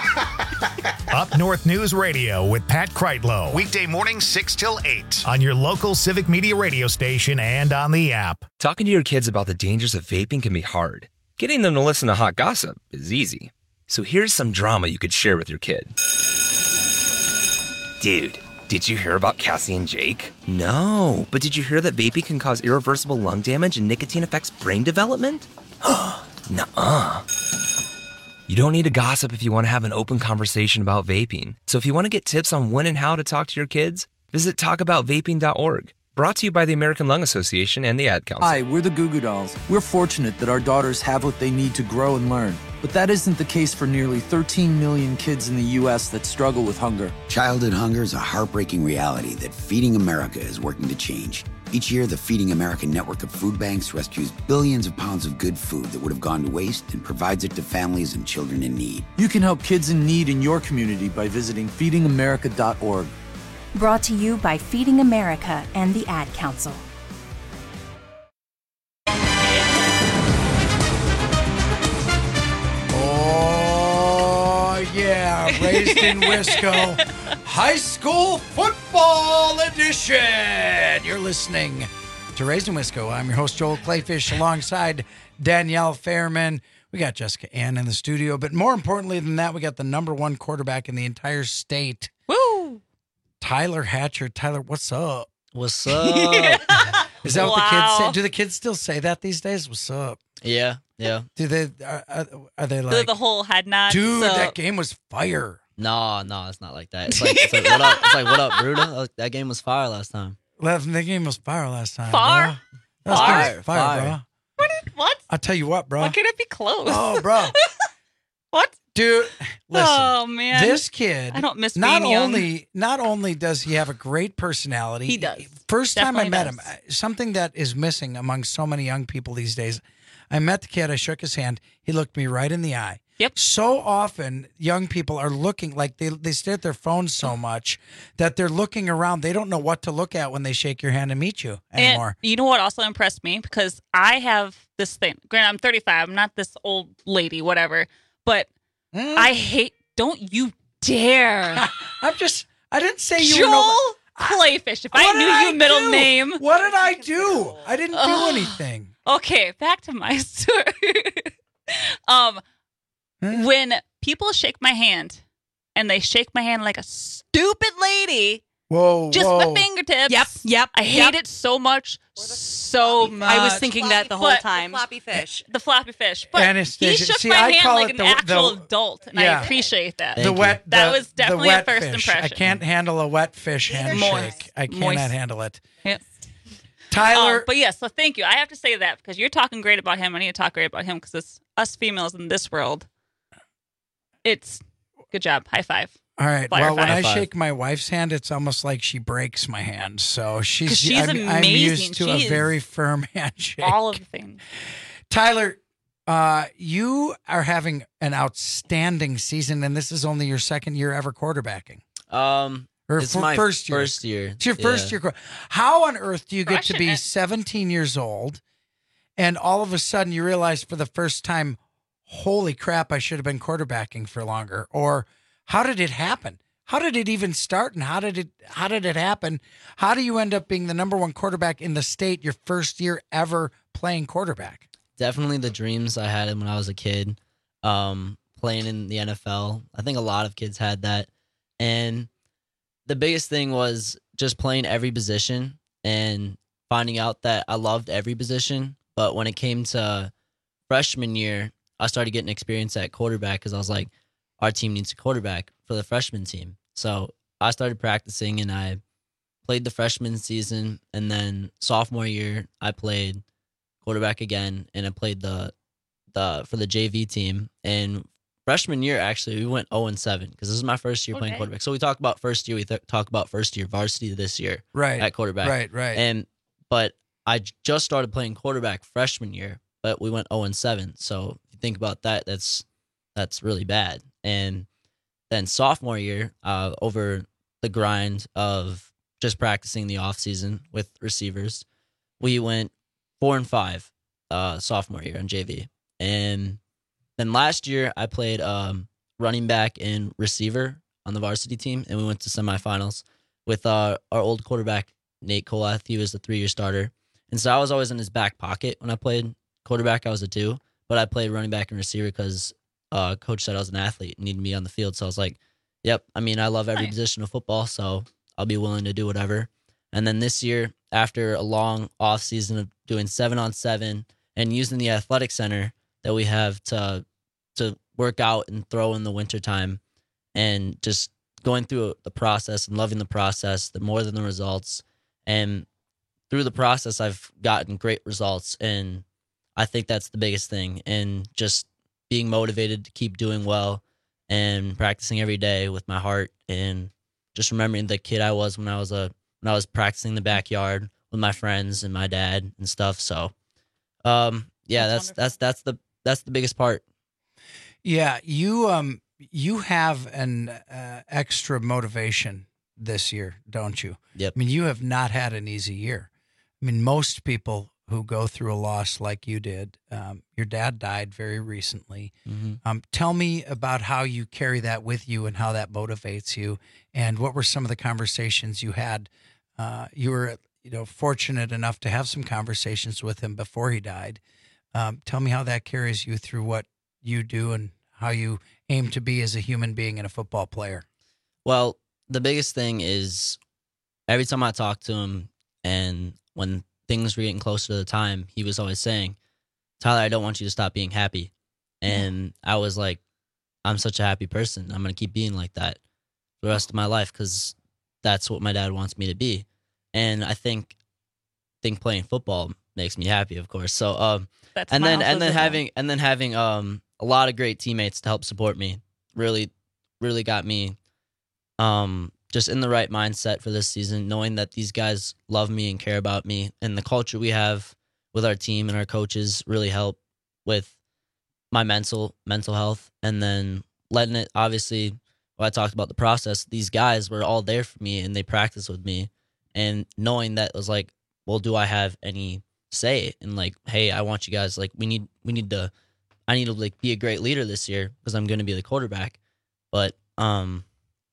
Up North News Radio with Pat Kreitlow. Weekday mornings six till eight on your local Civic Media radio station and on the app. Talking to your kids about the dangers of vaping can be hard. Getting them to listen to hot gossip is easy. So here's some drama you could share with your kid. Dude, did you hear about Cassie and Jake? No, but did you hear that vaping can cause irreversible lung damage and nicotine affects brain development? Nuh-uh. You don't need to gossip if you want to have an open conversation about vaping. So if you want to get tips on when and how to talk to your kids, visit talk about vaping dot org. Brought to you by the American Lung Association and the Ad Council. Hi, we're the Goo Goo Dolls. We're fortunate that our daughters have what they need to grow and learn. But that isn't the case for nearly thirteen million kids in the U S that struggle with hunger. Childhood hunger is a heartbreaking reality that Feeding America is working to change. Each year, the Feeding America network of food banks rescues billions of pounds of good food that would have gone to waste and provides it to families and children in need. You can help kids in need in your community by visiting feeding america dot org. Brought to you by Feeding America and the Ad Council. Oh, yeah. Raised in Wisco. High School Football Edition. You're listening to Raised in Wisco. I'm your host, Joel Clayfish, alongside Danielle Fairman. We got Jessica Ann in the studio, but more importantly than that, we got the number one quarterback in the entire state. Woo! Tyler Hatcher. Tyler, what's up? What's up? Is that wow. what the kids say? Do the kids still say that these days? What's up? Yeah, yeah. Do they? Are, are they like the, the whole head nod? Dude, so. that game was fire. No, no, it's not like that. It's like, it's like what up? It's like what up, Bruda? That game was fire last time. The game was fire last time. Far? Bro. Fire, fire, fire, bro. What? What? I'll tell you what, bro. Why can't it be close? Oh, bro. What? Dude, listen. Oh, man. This kid I don't miss not being young. only not only does he have a great personality. He does. First time I Definitely met does. him, I- something that is missing among so many young people these days. I met the kid, I shook his hand, he looked me right in the eye. Yep. So often young people are looking like they they stare at their phones so much that they're looking around. They don't know what to look at when they shake your hand and meet you anymore. And you know what also impressed me? Because I have this thing. Granted, I'm thirty-five. I'm not this old lady, whatever. But Mm. I hate. Don't you dare. I'm just. I didn't say you Joel were no- Clayfish. If What I did knew I your middle do? name. What did I do? I didn't do Ugh. anything. Okay, back to my story. um, when people shake my hand, and they shake my hand like a stupid lady. Whoa, Just whoa. my fingertips. Yep, yep, I hate yep. it so much, so much. I was thinking that the whole But- time. Floppy fish. The floppy fish. But he Anastasia, shook see, my I hand call like it an the- actual the- adult, and yeah. I appreciate that. The wet. That the- was definitely the a wet first fish. impression. I can't handle a wet fish handshake. Moist. I cannot Moist. handle it. Yes. Tyler. Um, but yes, so thank you. I have to say that because you're talking great about him. I need to talk great about him because it's us females in this world. It's good job. High five. All right. Fire Well, when five. I Five. shake my wife's hand, it's almost like she breaks my hand. So she's, 'Cause she's I'm, I'm amazing. used to She a very is firm handshake. All of the things. Tyler, uh, you are having an outstanding season, and this is only your second year ever quarterbacking. Um, Or it's fir- my first year. first year. It's your first Yeah. year. qu- How on earth do you get to Crushing be it. seventeen years old and all of a sudden you realize for the first time, holy crap, I should have been quarterbacking for longer? Or how did it happen? How did it even start and how did it how did it happen? How do you end up being the number one quarterback in the state your first year ever playing quarterback? Definitely the dreams I had when I was a kid, um, playing in the N F L. I think a lot of kids had that. And the biggest thing was just playing every position and finding out that I loved every position. But when it came to freshman year, I started getting experience at quarterback because I was like, our team needs a quarterback for the freshman team. So I started practicing and I played the freshman season. And then sophomore year, I played quarterback again, and I played the the for the J V team. And freshman year, actually, we went oh and seven because this is my first year playing Okay. quarterback. So we talk about first year, we th- talk about first year varsity this year, Right. at quarterback, Right, right. And but I j- just started playing quarterback freshman year, but we went oh and seven. So if you think about that, that's that's really bad. And then sophomore year, uh, over the grind of just practicing the off season with receivers, we went four and five uh, sophomore year on J V. And then last year, I played um, running back and receiver on the varsity team, and we went to semifinals with uh, our old quarterback, Nate Kolath. He was the three-year starter. And so I was always in his back pocket when I played quarterback. I was a two, but I played running back and receiver because uh, coach said I was an athlete and needed me on the field. So I was like, yep, I mean, I love every Nice. position of football, so I'll be willing to do whatever. And then this year, after a long off season of doing seven on seven and using the athletic center that we have to to work out and throw in the wintertime, and just going through the process and loving the process, the more than the results. And through the process, I've gotten great results, and I think that's the biggest thing. And just being motivated to keep doing well and practicing every day with my heart, and just remembering the kid I was when I was a when I was practicing in the backyard with my friends and my dad and stuff. So, um, yeah, that's that's that's the that's the biggest part. Yeah, you um you have an uh, extra motivation this year, don't you? Yep. I mean, you have not had an easy year. I mean, most people who go through a loss like you did, um, your dad died very recently. Mhm. Um, tell me about how you carry that with you and how that motivates you, and what were some of the conversations you had? Uh, you were, you know, fortunate enough to have some conversations with him before he died. Um, tell me how that carries you through what you do and how you aim to be as a human being and a football player. Well, the biggest thing is every time I talk to him, and when things were getting closer to the time, he was always saying, Tyler, I don't want you to stop being happy. And I was like, I'm such a happy person. I'm going to keep being like that for the rest of my life because that's what my dad wants me to be. And I think think playing football makes me happy, of course. So um, That and then smile and then says it all. having and then having um a lot of great teammates to help support me really really got me um just in the right mindset for this season, knowing that these guys love me and care about me, and the culture we have with our team and our coaches really help with my mental mental health. And then letting it, obviously, when I talked about the process, these guys were all there for me and they practiced with me, and knowing that was like, well, do I have any say? And like, hey, I want you guys, like, we need we need to I need to like be a great leader this year because I'm going to be the quarterback. But um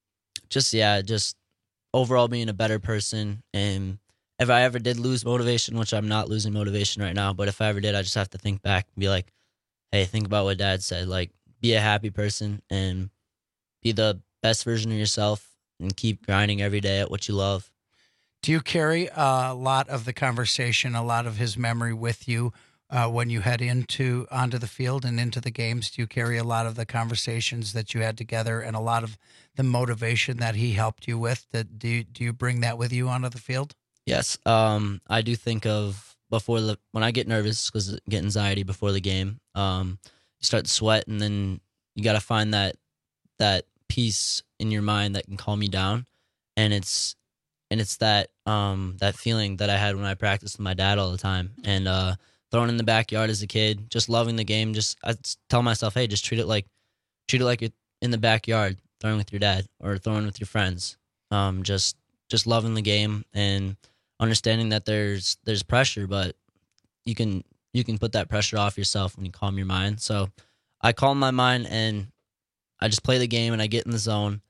just yeah, just overall being a better person. And if I ever did lose motivation, which I'm not losing motivation right now, but if I ever did, I just have to think back and be like, hey, think about what Dad said. Like, be a happy person and be the best version of yourself and keep grinding every day at what you love. Do you carry a lot of the conversation, a lot of his memory with you uh, when you head into onto the field and into the games? Do you carry a lot of the conversations that you had together and a lot of the motivation that he helped you with? That do you, do you bring that with you onto the field? Yes, um, I do think of before the when I get nervous because I get anxiety before the game. Um, you start to sweat, and then you got to find that that peace in your mind that can calm you down, and it's and it's that um that feeling that I had when I practiced with my dad all the time, and uh, throwing in the backyard as a kid, just loving the game. Just I tell myself, hey, just treat it like treat it like you're in the backyard throwing with your dad or throwing with your friends. Um, just just loving the game and understanding that there's there's pressure, but you can you can put that pressure off yourself when you calm your mind. So I calm my mind and I just play the game and I get in the zone,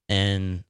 and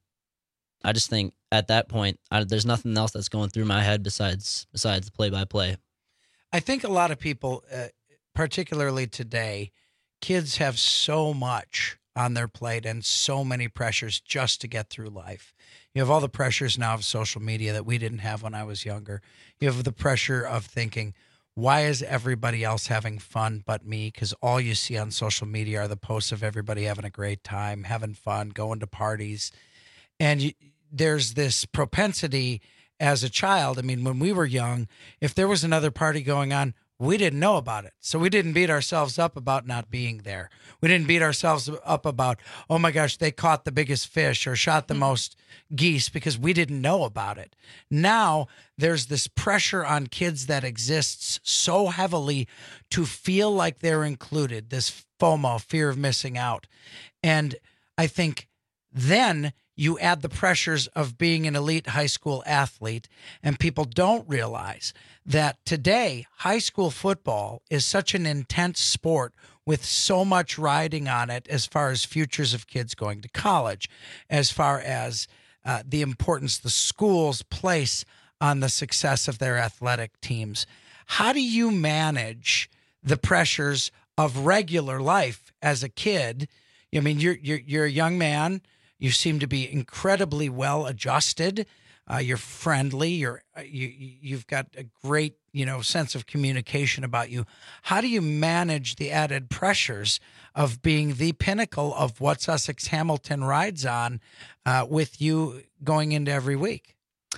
I just think at that point I, there's nothing else that's going through my head besides besides play by play. I think a lot of people, uh, particularly today, kids have so much on their plate and so many pressures just to get through life. You have all the pressures now of social media that we didn't have when I was younger. You have the pressure of thinking, why is everybody else having fun but me? Because all you see on social media are the posts of everybody having a great time, having fun, going to parties. And you, there's this propensity as a child. I mean, when we were young, if there was another party going on, we didn't know about it. So we didn't beat ourselves up about not being there. We didn't beat ourselves up about, oh my gosh, they caught the biggest fish or shot the most geese, because we didn't know about it. Now there's this pressure on kids that exists so heavily to feel like they're included, this FOMO, fear of missing out. And I think then you add the pressures of being an elite high school athlete, and people don't realize that today high school football is such an intense sport with so much riding on it as far as futures of kids going to college, as far as uh, the importance the schools place on the success of their athletic teams. How do you manage the pressures of regular life as a kid? I mean, you're you're you're a young man. You seem to be incredibly well adjusted. Uh, you're friendly. You're uh, you you've got a great you know sense of communication about you. How do you manage the added pressures of being the pinnacle of what Sussex Hamilton rides on, uh, with you going into every week?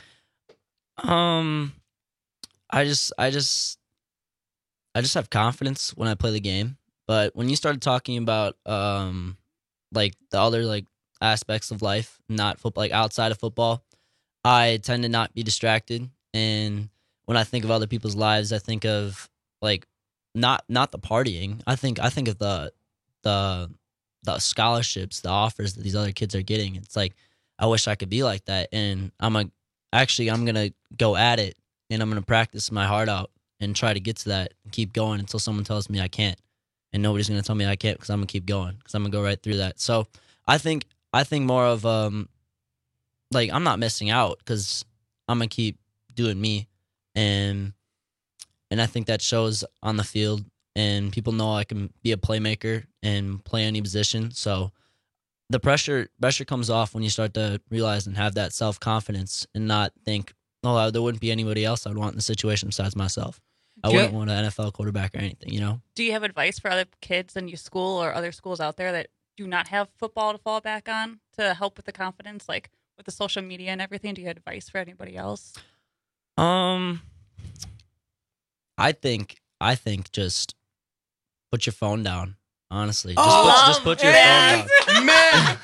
Um, I just I just I just have confidence when I play the game. But when you started talking about um like the other like aspects of life, not football, like outside of football, I tend to not be distracted. And when I think of other people's lives, I think of like not not the partying. I think I think of the the the scholarships, the offers that these other kids are getting. It's like, I wish I could be like that. And I'm a, actually I'm gonna go at it, and I'm gonna practice my heart out and try to get to that and keep going until someone tells me I can't. And nobody's gonna tell me I can't, because I'm gonna keep going, because I'm gonna go right through that. So I think I think more of um like I'm not missing out, because I'm gonna keep doing me, and and I think that shows on the field, and people know I can be a playmaker and play any position. So the pressure pressure comes off when you start to realize and have that self confidence, and not think, oh, there wouldn't be anybody else I'd want in the situation besides myself. I Do you- wouldn't want an N F L quarterback or anything, you know. Do you have advice for other kids in your school or other schools out there that do not have football to fall back on to help with the confidence, like with the social media and everything? Do you have advice for anybody else? Um, I think I think just put your phone down. Honestly, just, Oh, put, just put your amen. phone down. Amen.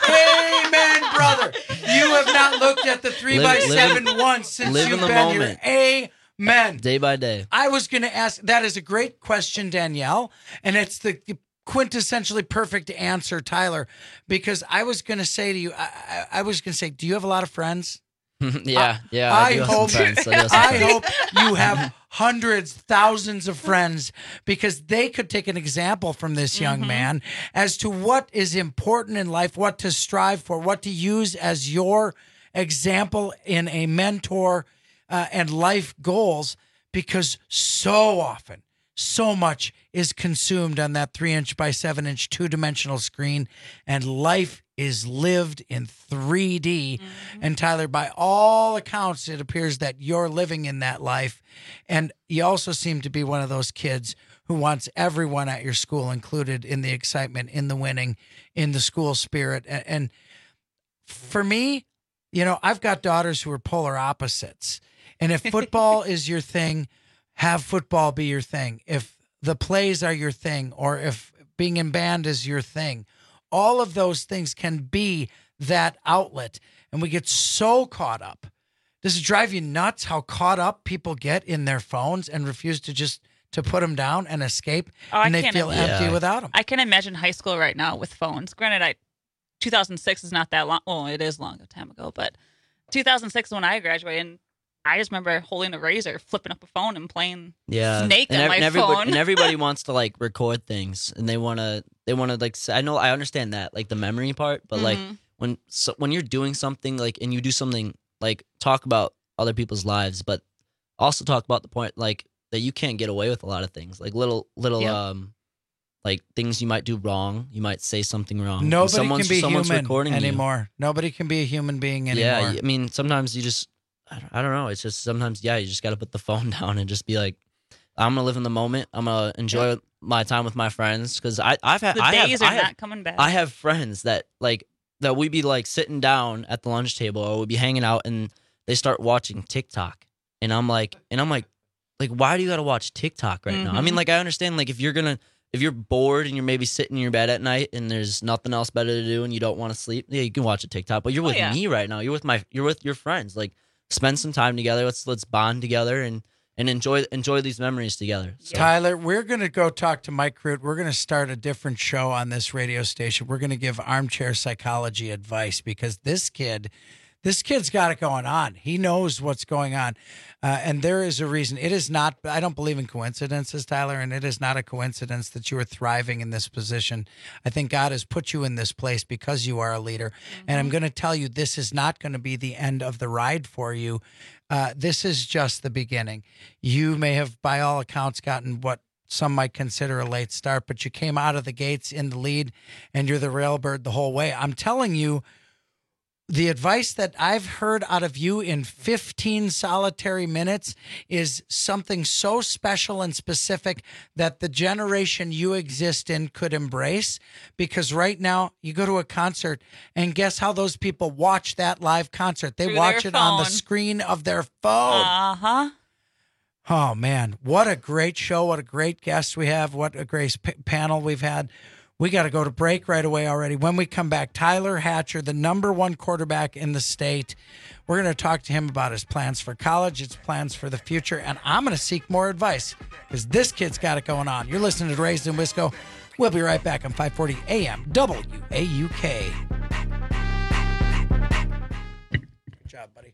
Amen, brother. You have not looked at the three Live- by live seven in- once since live in you've the been moment. here. Amen. Day by day. I was going to ask, that is a great question, Danielle, and it's the quintessentially perfect answer, Tyler, because I was going to say to you, I, I, I was going to say, do you have a lot of friends? yeah, yeah. I, I do have hope, some friends. I, do have some I friends. hope you have hundreds, thousands of friends, because they could take an example from this young Mm-hmm. man as to what is important in life, what to strive for, what to use as your example in a mentor uh, and life goals, because so often, so much is consumed on that three inch by seven inch two dimensional screen, and life is lived in three D. Mm-hmm. And Tyler, by all accounts, it appears that you're living in that life. And you also seem to be one of those kids who wants everyone at your school included in the excitement, in the winning, in the school spirit. And, and for me, you know, I've got daughters who are polar opposites. And if football is your thing, have football be your thing. If the plays are your thing, or if being in band is your thing, all of those things can be that outlet. And we get so caught up. Does it drive you nuts how caught up people get in their phones and refuse to just to put them down and escape? Oh, I and they can't feel imagine. empty Yeah. without them. I can imagine high school right now with phones. Granted, I two thousand six is not that long. Well, it is long a time ago, but two thousand six is when I graduated, and I just remember holding a razor, flipping up a phone, and playing Yeah, Snake and, on ev- my and everybody, phone. and everybody wants to like record things, and they want to, they want to like. s- I know, I understand that, like the memory part, but like Mhm. when so, when you're doing something like, and you do something like talk about other people's lives, but also talk about the point like that you can't get away with a lot of things, like little little Yep. um, like things you might do wrong. You might say something wrong. and Nobody someone's, can be someone's human recording you. anymore. Nobody can be a human being anymore. Yeah, I mean, sometimes you just, I don't, I don't know. It's just sometimes, yeah, you just got to put the phone down and just be like, I'm gonna live in the moment. I'm gonna enjoy my time with my friends, because I, I've had, The I days have, are I have, not coming back. I have friends that like that we be like sitting down at the lunch table, or we'd be hanging out, and they start watching TikTok, and I'm like, and I'm like, like, why do you got to watch TikTok right now? I mean, Mhm. like, I understand, like, if you're gonna, if you're bored and you're maybe sitting in your bed at night and there's nothing else better to do and you don't want to sleep, yeah, you can watch a TikTok. But you're Oh, with yeah. me right now. You're with my, you're with your friends. Like, spend some time together. Let's let's bond together and and enjoy enjoy these memories together. So, Tyler, we're going to go talk to Mike Root. We're going to start a different show on this radio station. We're going to give armchair psychology advice, because this kid, this kid's got it going on. He knows what's going on. Uh, and there is a reason. It is not, I don't believe in coincidences, Tyler, and it is not a coincidence that you are thriving in this position. I think God has put you in this place because you are a leader. And I'm going to tell you, this is not going to be the end of the ride for you. Uh, this is just the beginning. You may have, by all accounts, gotten what some might consider a late start, but you came out of the gates in the lead, and you're the railbird the whole way. I'm telling you, the advice that I've heard out of you in fifteen solitary minutes is something so special and specific that the generation you exist in could embrace. Because right now, you go to a concert, and guess how those people watch that live concert? They Through watch their it on the phone. screen of their phone. Uh-huh. Oh, man. What a great show. What a great guest we have. What a great p- panel we've had. We got to go to break right away already. When we come back, Tyler Hatcher, the number one quarterback in the state. We're going to talk to him about his plans for college, his plans for the future, and I'm going to seek more advice, because this kid's got it going on. You're listening to Raised in Wisco. We'll be right back on five forty A M W A U K. Good job, buddy.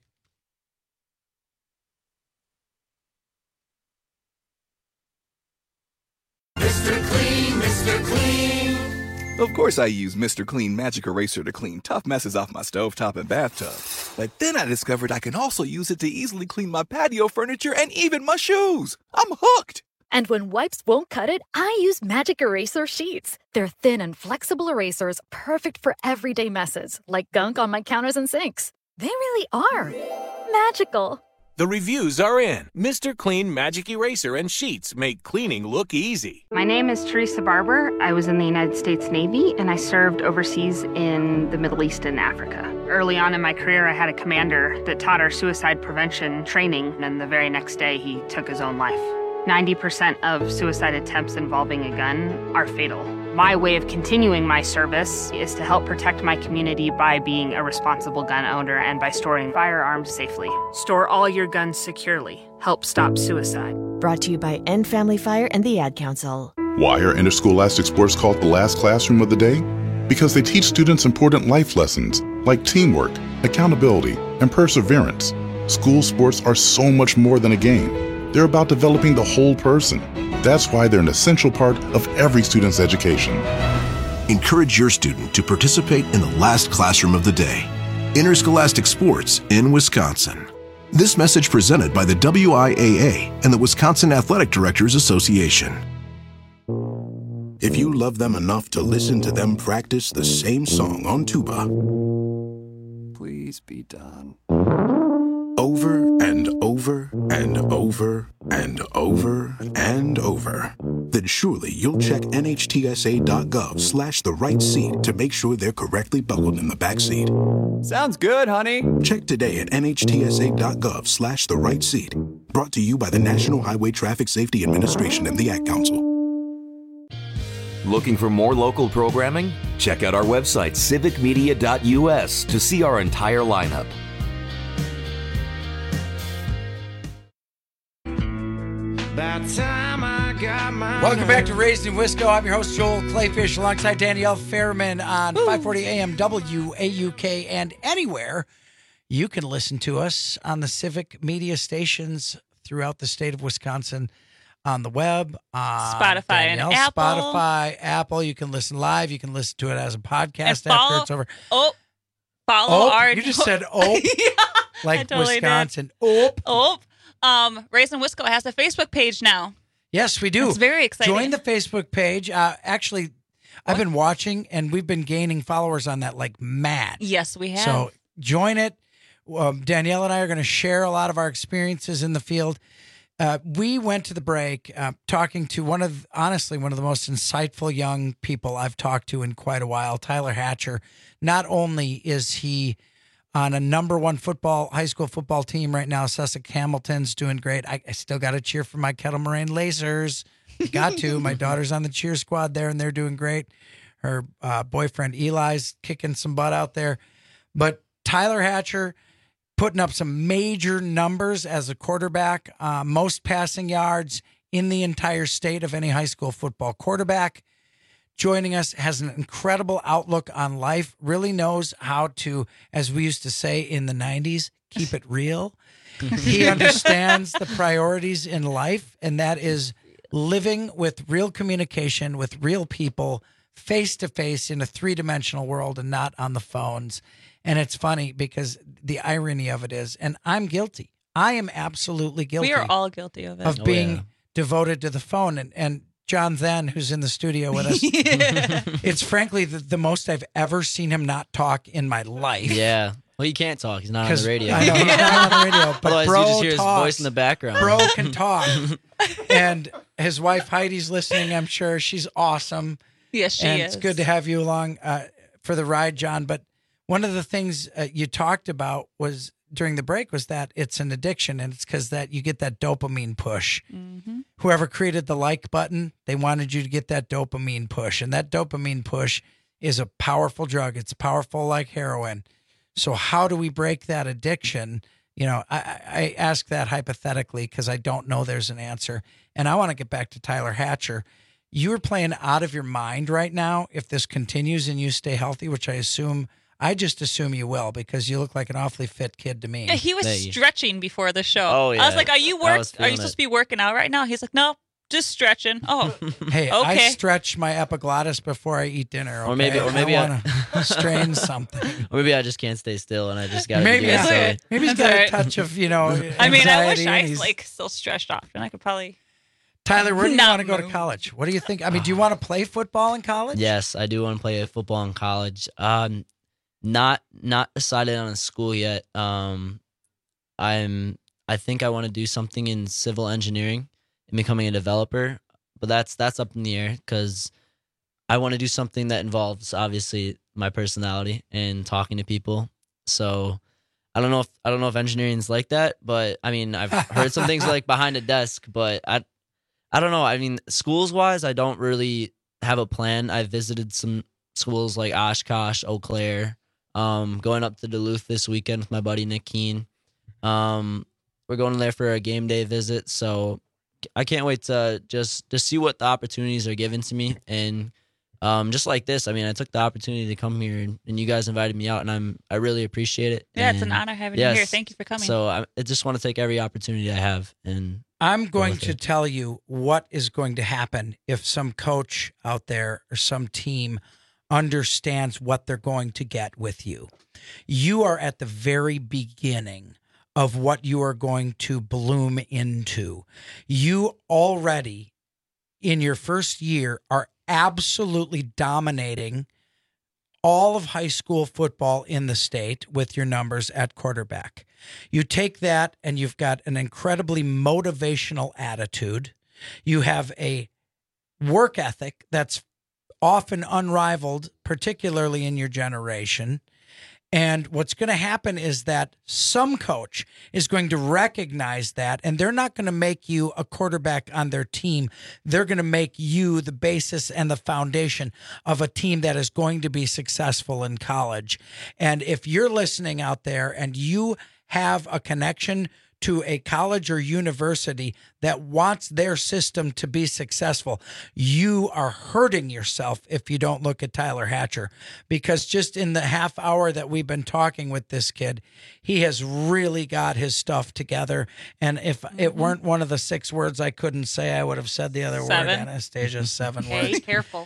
Mister Clean, Mister Clean. Of course I use Mister Clean Magic Eraser to clean tough messes off my stovetop and bathtub. But then I discovered I can also use it to easily clean my patio furniture and even my shoes. I'm hooked. And when wipes won't cut it, I use Magic Eraser Sheets. They're thin and flexible erasers, perfect for everyday messes, like gunk on my counters and sinks. They really are magical. The reviews are in. Mister Clean Magic Eraser and Sheets make cleaning look easy. My name is Teresa Barber. I was in the United States Navy, and I served overseas in the Middle East and Africa. Early on in my career, I had a commander that taught our suicide prevention training, and the very next day, he took his own life. ninety percent of suicide attempts involving a gun are fatal. My way of continuing my service is to help protect my community by being a responsible gun owner and by storing firearms safely. Store all your guns securely. Help stop suicide. Brought to you by End Family Fire and the Ad Council. Why are interscholastic sports called the last classroom of the day? Because they teach students important life lessons like teamwork, accountability, and perseverance. School sports are so much more than a game. They're about developing the whole person. That's why they're an essential part of every student's education. Encourage your student to participate in the last classroom of the day. Interscholastic sports in Wisconsin. This message presented by the W I A A and the Wisconsin Athletic Directors Association. If you love them enough to listen to them practice the same song on tuba, please be done. Over and over and over and over and over, then surely you'll check nhtsa.gov slash the right seat to make sure they're correctly buckled in the back seat. Sounds good, honey. Check today at nhtsa.gov slash the right seat. Brought to you by the National Highway Traffic Safety Administration and the Ad Council. Looking for more local programming? Check out our website, civic media dot u s, to see our entire lineup. About time I got my Welcome back to Raised in Wisco. I'm your host, Joel Clayfish, alongside Danielle Fairman on Woo. five forty A M W A U K, and anywhere you can listen to us on the civic media stations throughout the state of Wisconsin, on the web, on Spotify Danielle, and Apple. Spotify, Apple. You can listen live. You can listen to it as a podcast follow, after it's over. Oh, follow oh, our. You just said oh, yeah, like totally Wisconsin. Oh, oh. Um, Raised in Wisco has a Facebook page now. Yes, we do. It's very exciting. Join the Facebook page. Uh, actually, I've been watching, and we've been gaining followers on that like mad. Yes, we have. So join it. Um, Danielle and I are going to share a lot of our experiences in the field. Uh, we went to the break uh, talking to one of, honestly, one of the most insightful young people I've talked to in quite a while, Tyler Hatcher. Not only is he on a number one football, high school football team right now, Sussex Hamilton's doing great. I, I still got to cheer for my Kettle Moraine Lasers. Got to. My daughter's on the cheer squad there, and they're doing great. Her uh, boyfriend Eli's kicking some butt out there. But Tyler Hatcher putting up some major numbers as a quarterback, uh, most passing yards in the entire state of any high school football quarterback. Joining us, has an incredible outlook on life, really knows how to, as we used to say in the nineties, keep it real. He understands the priorities in life, and that is living with real communication with real people, face-to-face in a three-dimensional world and not on the phones. And it's funny because the irony of it is, and I'm guilty. I am absolutely guilty. We are all guilty of it. Of being oh, yeah. devoted to the phone. And, and John Then, who's in the studio with us, yeah. it's frankly the, the most I've ever seen him not talk in my life. Yeah. Well, he can't talk. He's not on the radio. I know, he's not on the radio. But Otherwise, bro you just hear talks. his voice in the background. Bro can talk. And his wife Heidi's listening, I'm sure. She's awesome. Yes, she and is. It's good to have you along uh, for the ride, John. But one of the things uh, you talked about was during the break was that it's an addiction, and it's because that you get that dopamine push. Mm-hmm. Whoever created the like button, they wanted you to get that dopamine push, and that dopamine push is a powerful drug. It's powerful like heroin. So how do we break that addiction? You know, I, I ask that hypothetically because I don't know there's an answer. And I want to get back to Tyler Hatcher. You're playing out of your mind right now if this continues and you stay healthy, which I assume, I just assume you will because you look like an awfully fit kid to me. Yeah, he was Hey. stretching before the show. Oh, yeah. I was like, are you I work? was Are you feeling supposed it. to be working out right now? He's like, no, just stretching. Oh, Hey, I okay. stretch my epiglottis before I eat dinner. Or maybe- okay? or maybe I I- want to strain something. Or maybe I just can't stay still and I just got to Maybe, do it. it's So- okay. maybe he's That's got all a right. touch of, you know, I mean, I wish anxiety I and he's- like still stretched off, and I could probably. Tyler, where do you Not want to go to college? What do you think? I mean, do you want to play football in college? Yes, I do want to play football in college. Um, not not decided on a school yet. Um, I'm I think I want to do something in civil engineering and becoming a developer, but that's that's up in the air because I want to do something that involves obviously my personality and talking to people. So I don't know if I don't know if engineering is like that, but I mean I've heard some things like behind a desk, but I I don't know. I mean, schools wise, I don't really have a plan. I visited some schools like Oshkosh, Eau Claire. Um, going up to Duluth this weekend with my buddy Nick Keene. Um, we're going there for a game day visit, so I can't wait to just to see what the opportunities are given to me. And um, just like this, I mean, I took the opportunity to come here, and, and you guys invited me out, and I'm I really appreciate it. Yeah, and it's an honor having yes, you here. Thank you for coming. So I, I just want to take every opportunity I have. And I'm going to tell you what is going to happen if some coach out there or some team understands what they're going to get with you. You are at the very beginning of what you are going to bloom into. You already, in your first year, are absolutely dominating all of high school football in the state with your numbers at quarterback. You take that and you've got an incredibly motivational attitude. You have a work ethic that's often unrivaled, particularly in your generation. And what's going to happen is that some coach is going to recognize that, and they're not going to make you a quarterback on their team. They're going to make you the basis and the foundation of a team that is going to be successful in college. And if you're listening out there and you have a connection to a college or university that wants their system to be successful, you are hurting yourself if you don't look at Tyler Hatcher, because just in the half hour that we've been talking with this kid, he has really got his stuff together. And if mm-hmm. it weren't one of the six words I couldn't say, I would have said the other seven. word, Anastasia, seven okay, words. Careful.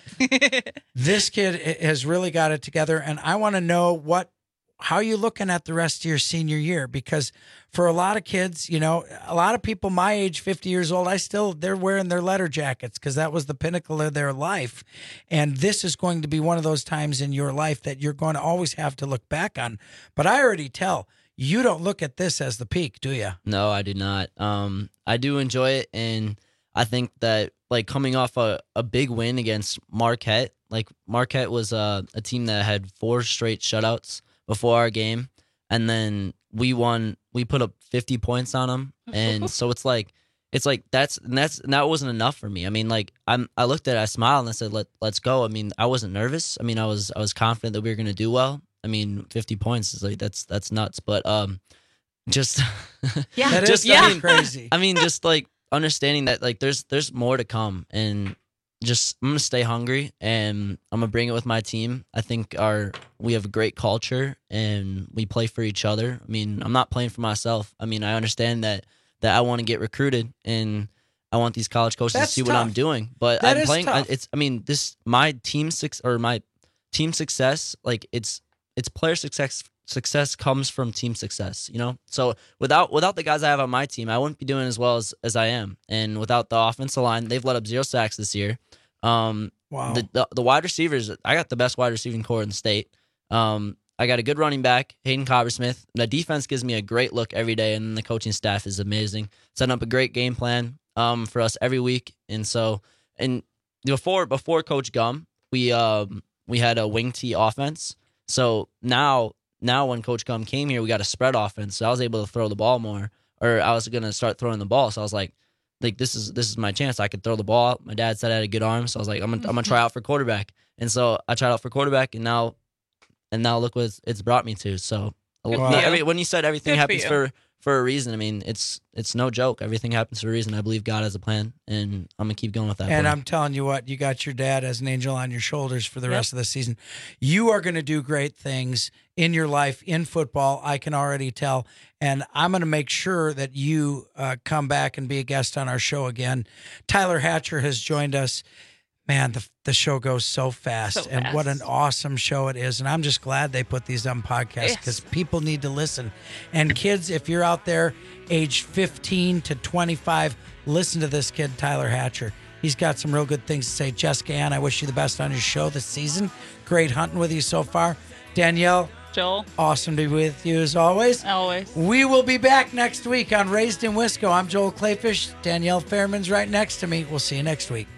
This kid has really got it together, and I want to know what how are you looking at the rest of your senior year? Because for a lot of kids, you know, a lot of people my age, fifty years old, I still, they're wearing their letter jackets because that was the pinnacle of their life. And this is going to be one of those times in your life that you're going to always have to look back on. But I already tell, you don't look at this as the peak, do you? No, I do not. Um, I do enjoy it. And I think that, like, coming off a, a big win against Marquette, like Marquette was a, a team that had four straight shutouts before our game, and then we won. We put up fifty points on them, and so it's like, it's like that's and that's and that wasn't enough for me. I mean, like I'm, I looked at it, I smiled, and I said, "Let let's go." I mean, I wasn't nervous. I mean, I was I was confident that we were going to do well. I mean, fifty points is like that's that's nuts, but um, just yeah, that just is yeah. I mean, crazy. I mean, just like understanding that like there's there's more to come, and just I'm gonna stay hungry, and I'm gonna bring it with my team. I think our we have a great culture, and we play for each other. I mean, I'm not playing for myself. I mean, I understand that that I want to get recruited, and I want these college coaches That's to see tough. what I'm doing. But That I'm is playing. tough. It's I mean this my team six or my team success. Like it's it's player success. Success comes from team success, you know? So without without the guys I have on my team, I wouldn't be doing as well as, as I am. And without the offensive line, they've let up zero sacks this year. Um, wow. The, the the wide receivers, I got the best wide receiving core in the state. Um, I got a good running back, Hayden Coppersmith. The defense gives me a great look every day, and the coaching staff is amazing. Setting up a great game plan um, for us every week. And so, and before before Coach Gum, we um, we had a wing T offense. So now Now, when Coach Gum came here, we got a spread offense, so I was able to throw the ball more, or I was gonna start throwing the ball. So I was like, like this is this is my chance. I could throw the ball. My dad said I had a good arm, so I was like, I'm gonna I'm gonna try out for quarterback. And so I tried out for quarterback, and now, and now look what it's, it's brought me to. So Wow. every, when you said everything Good for happens you. for, for a reason, I mean it's it's no joke. Everything happens for a reason. I believe God has a plan, and I'm gonna keep going with that. And plan. I'm telling you what, you got your dad as an angel on your shoulders for the Yep. rest of the season. You are going to do great things in your life, in football, I can already tell. And I'm going to make sure that you uh, come back and be a guest on our show again. Tyler Hatcher has joined us. Man, the the show goes so fast, So and what an fast. awesome show it is. And I'm just glad they put these on podcasts Yes. because people need to listen. And kids, if you're out there age fifteen to twenty-five, listen to this kid, Tyler Hatcher. He's got some real good things to say. Jessica Ann, I wish you the best on your show this season. Great hunting with you so far. Danielle, Joel, awesome to be with you as always. always. We will be back next week on Raised in Wisco. I'm Joel Clayfish. Danielle Fairman's right next to me. We'll see you next week.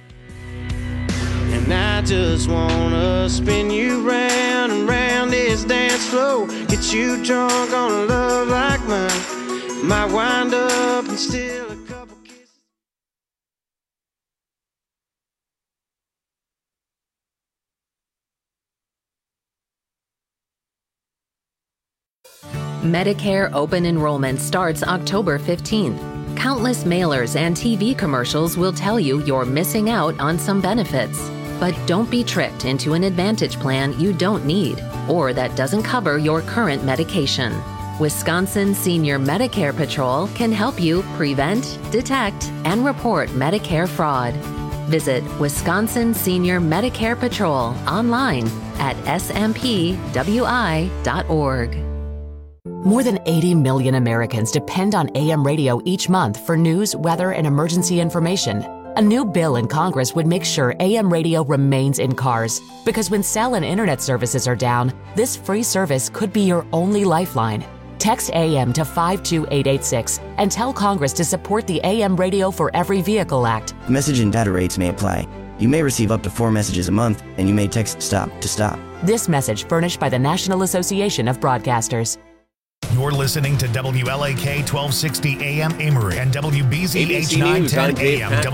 And I just wanna spin you round and round this dance floor. Get you drunk on a love like mine. Might wind up and still a couple. Medicare open enrollment starts October fifteenth. Countless mailers and T V commercials will tell you you're missing out on some benefits. But don't be tricked into an Advantage plan you don't need or that doesn't cover your current medication. Wisconsin Senior Medicare Patrol can help you prevent, detect, and report Medicare fraud. Visit Wisconsin Senior Medicare Patrol online at s m p w i dot org. More than eighty million Americans depend on A M radio each month for news, weather, and emergency information. A new bill in Congress would make sure A M radio remains in cars, because when cell and internet services are down, this free service could be your only lifeline. Text A M to five two eight eight six and tell Congress to support the A M Radio for Every Vehicle Act. Message and data rates may apply. You may receive up to four messages a month, and you may text STOP to stop. This message furnished by the National Association of Broadcasters. You're listening to W L A K twelve sixty A M Amory and W B Z H nine ten A M.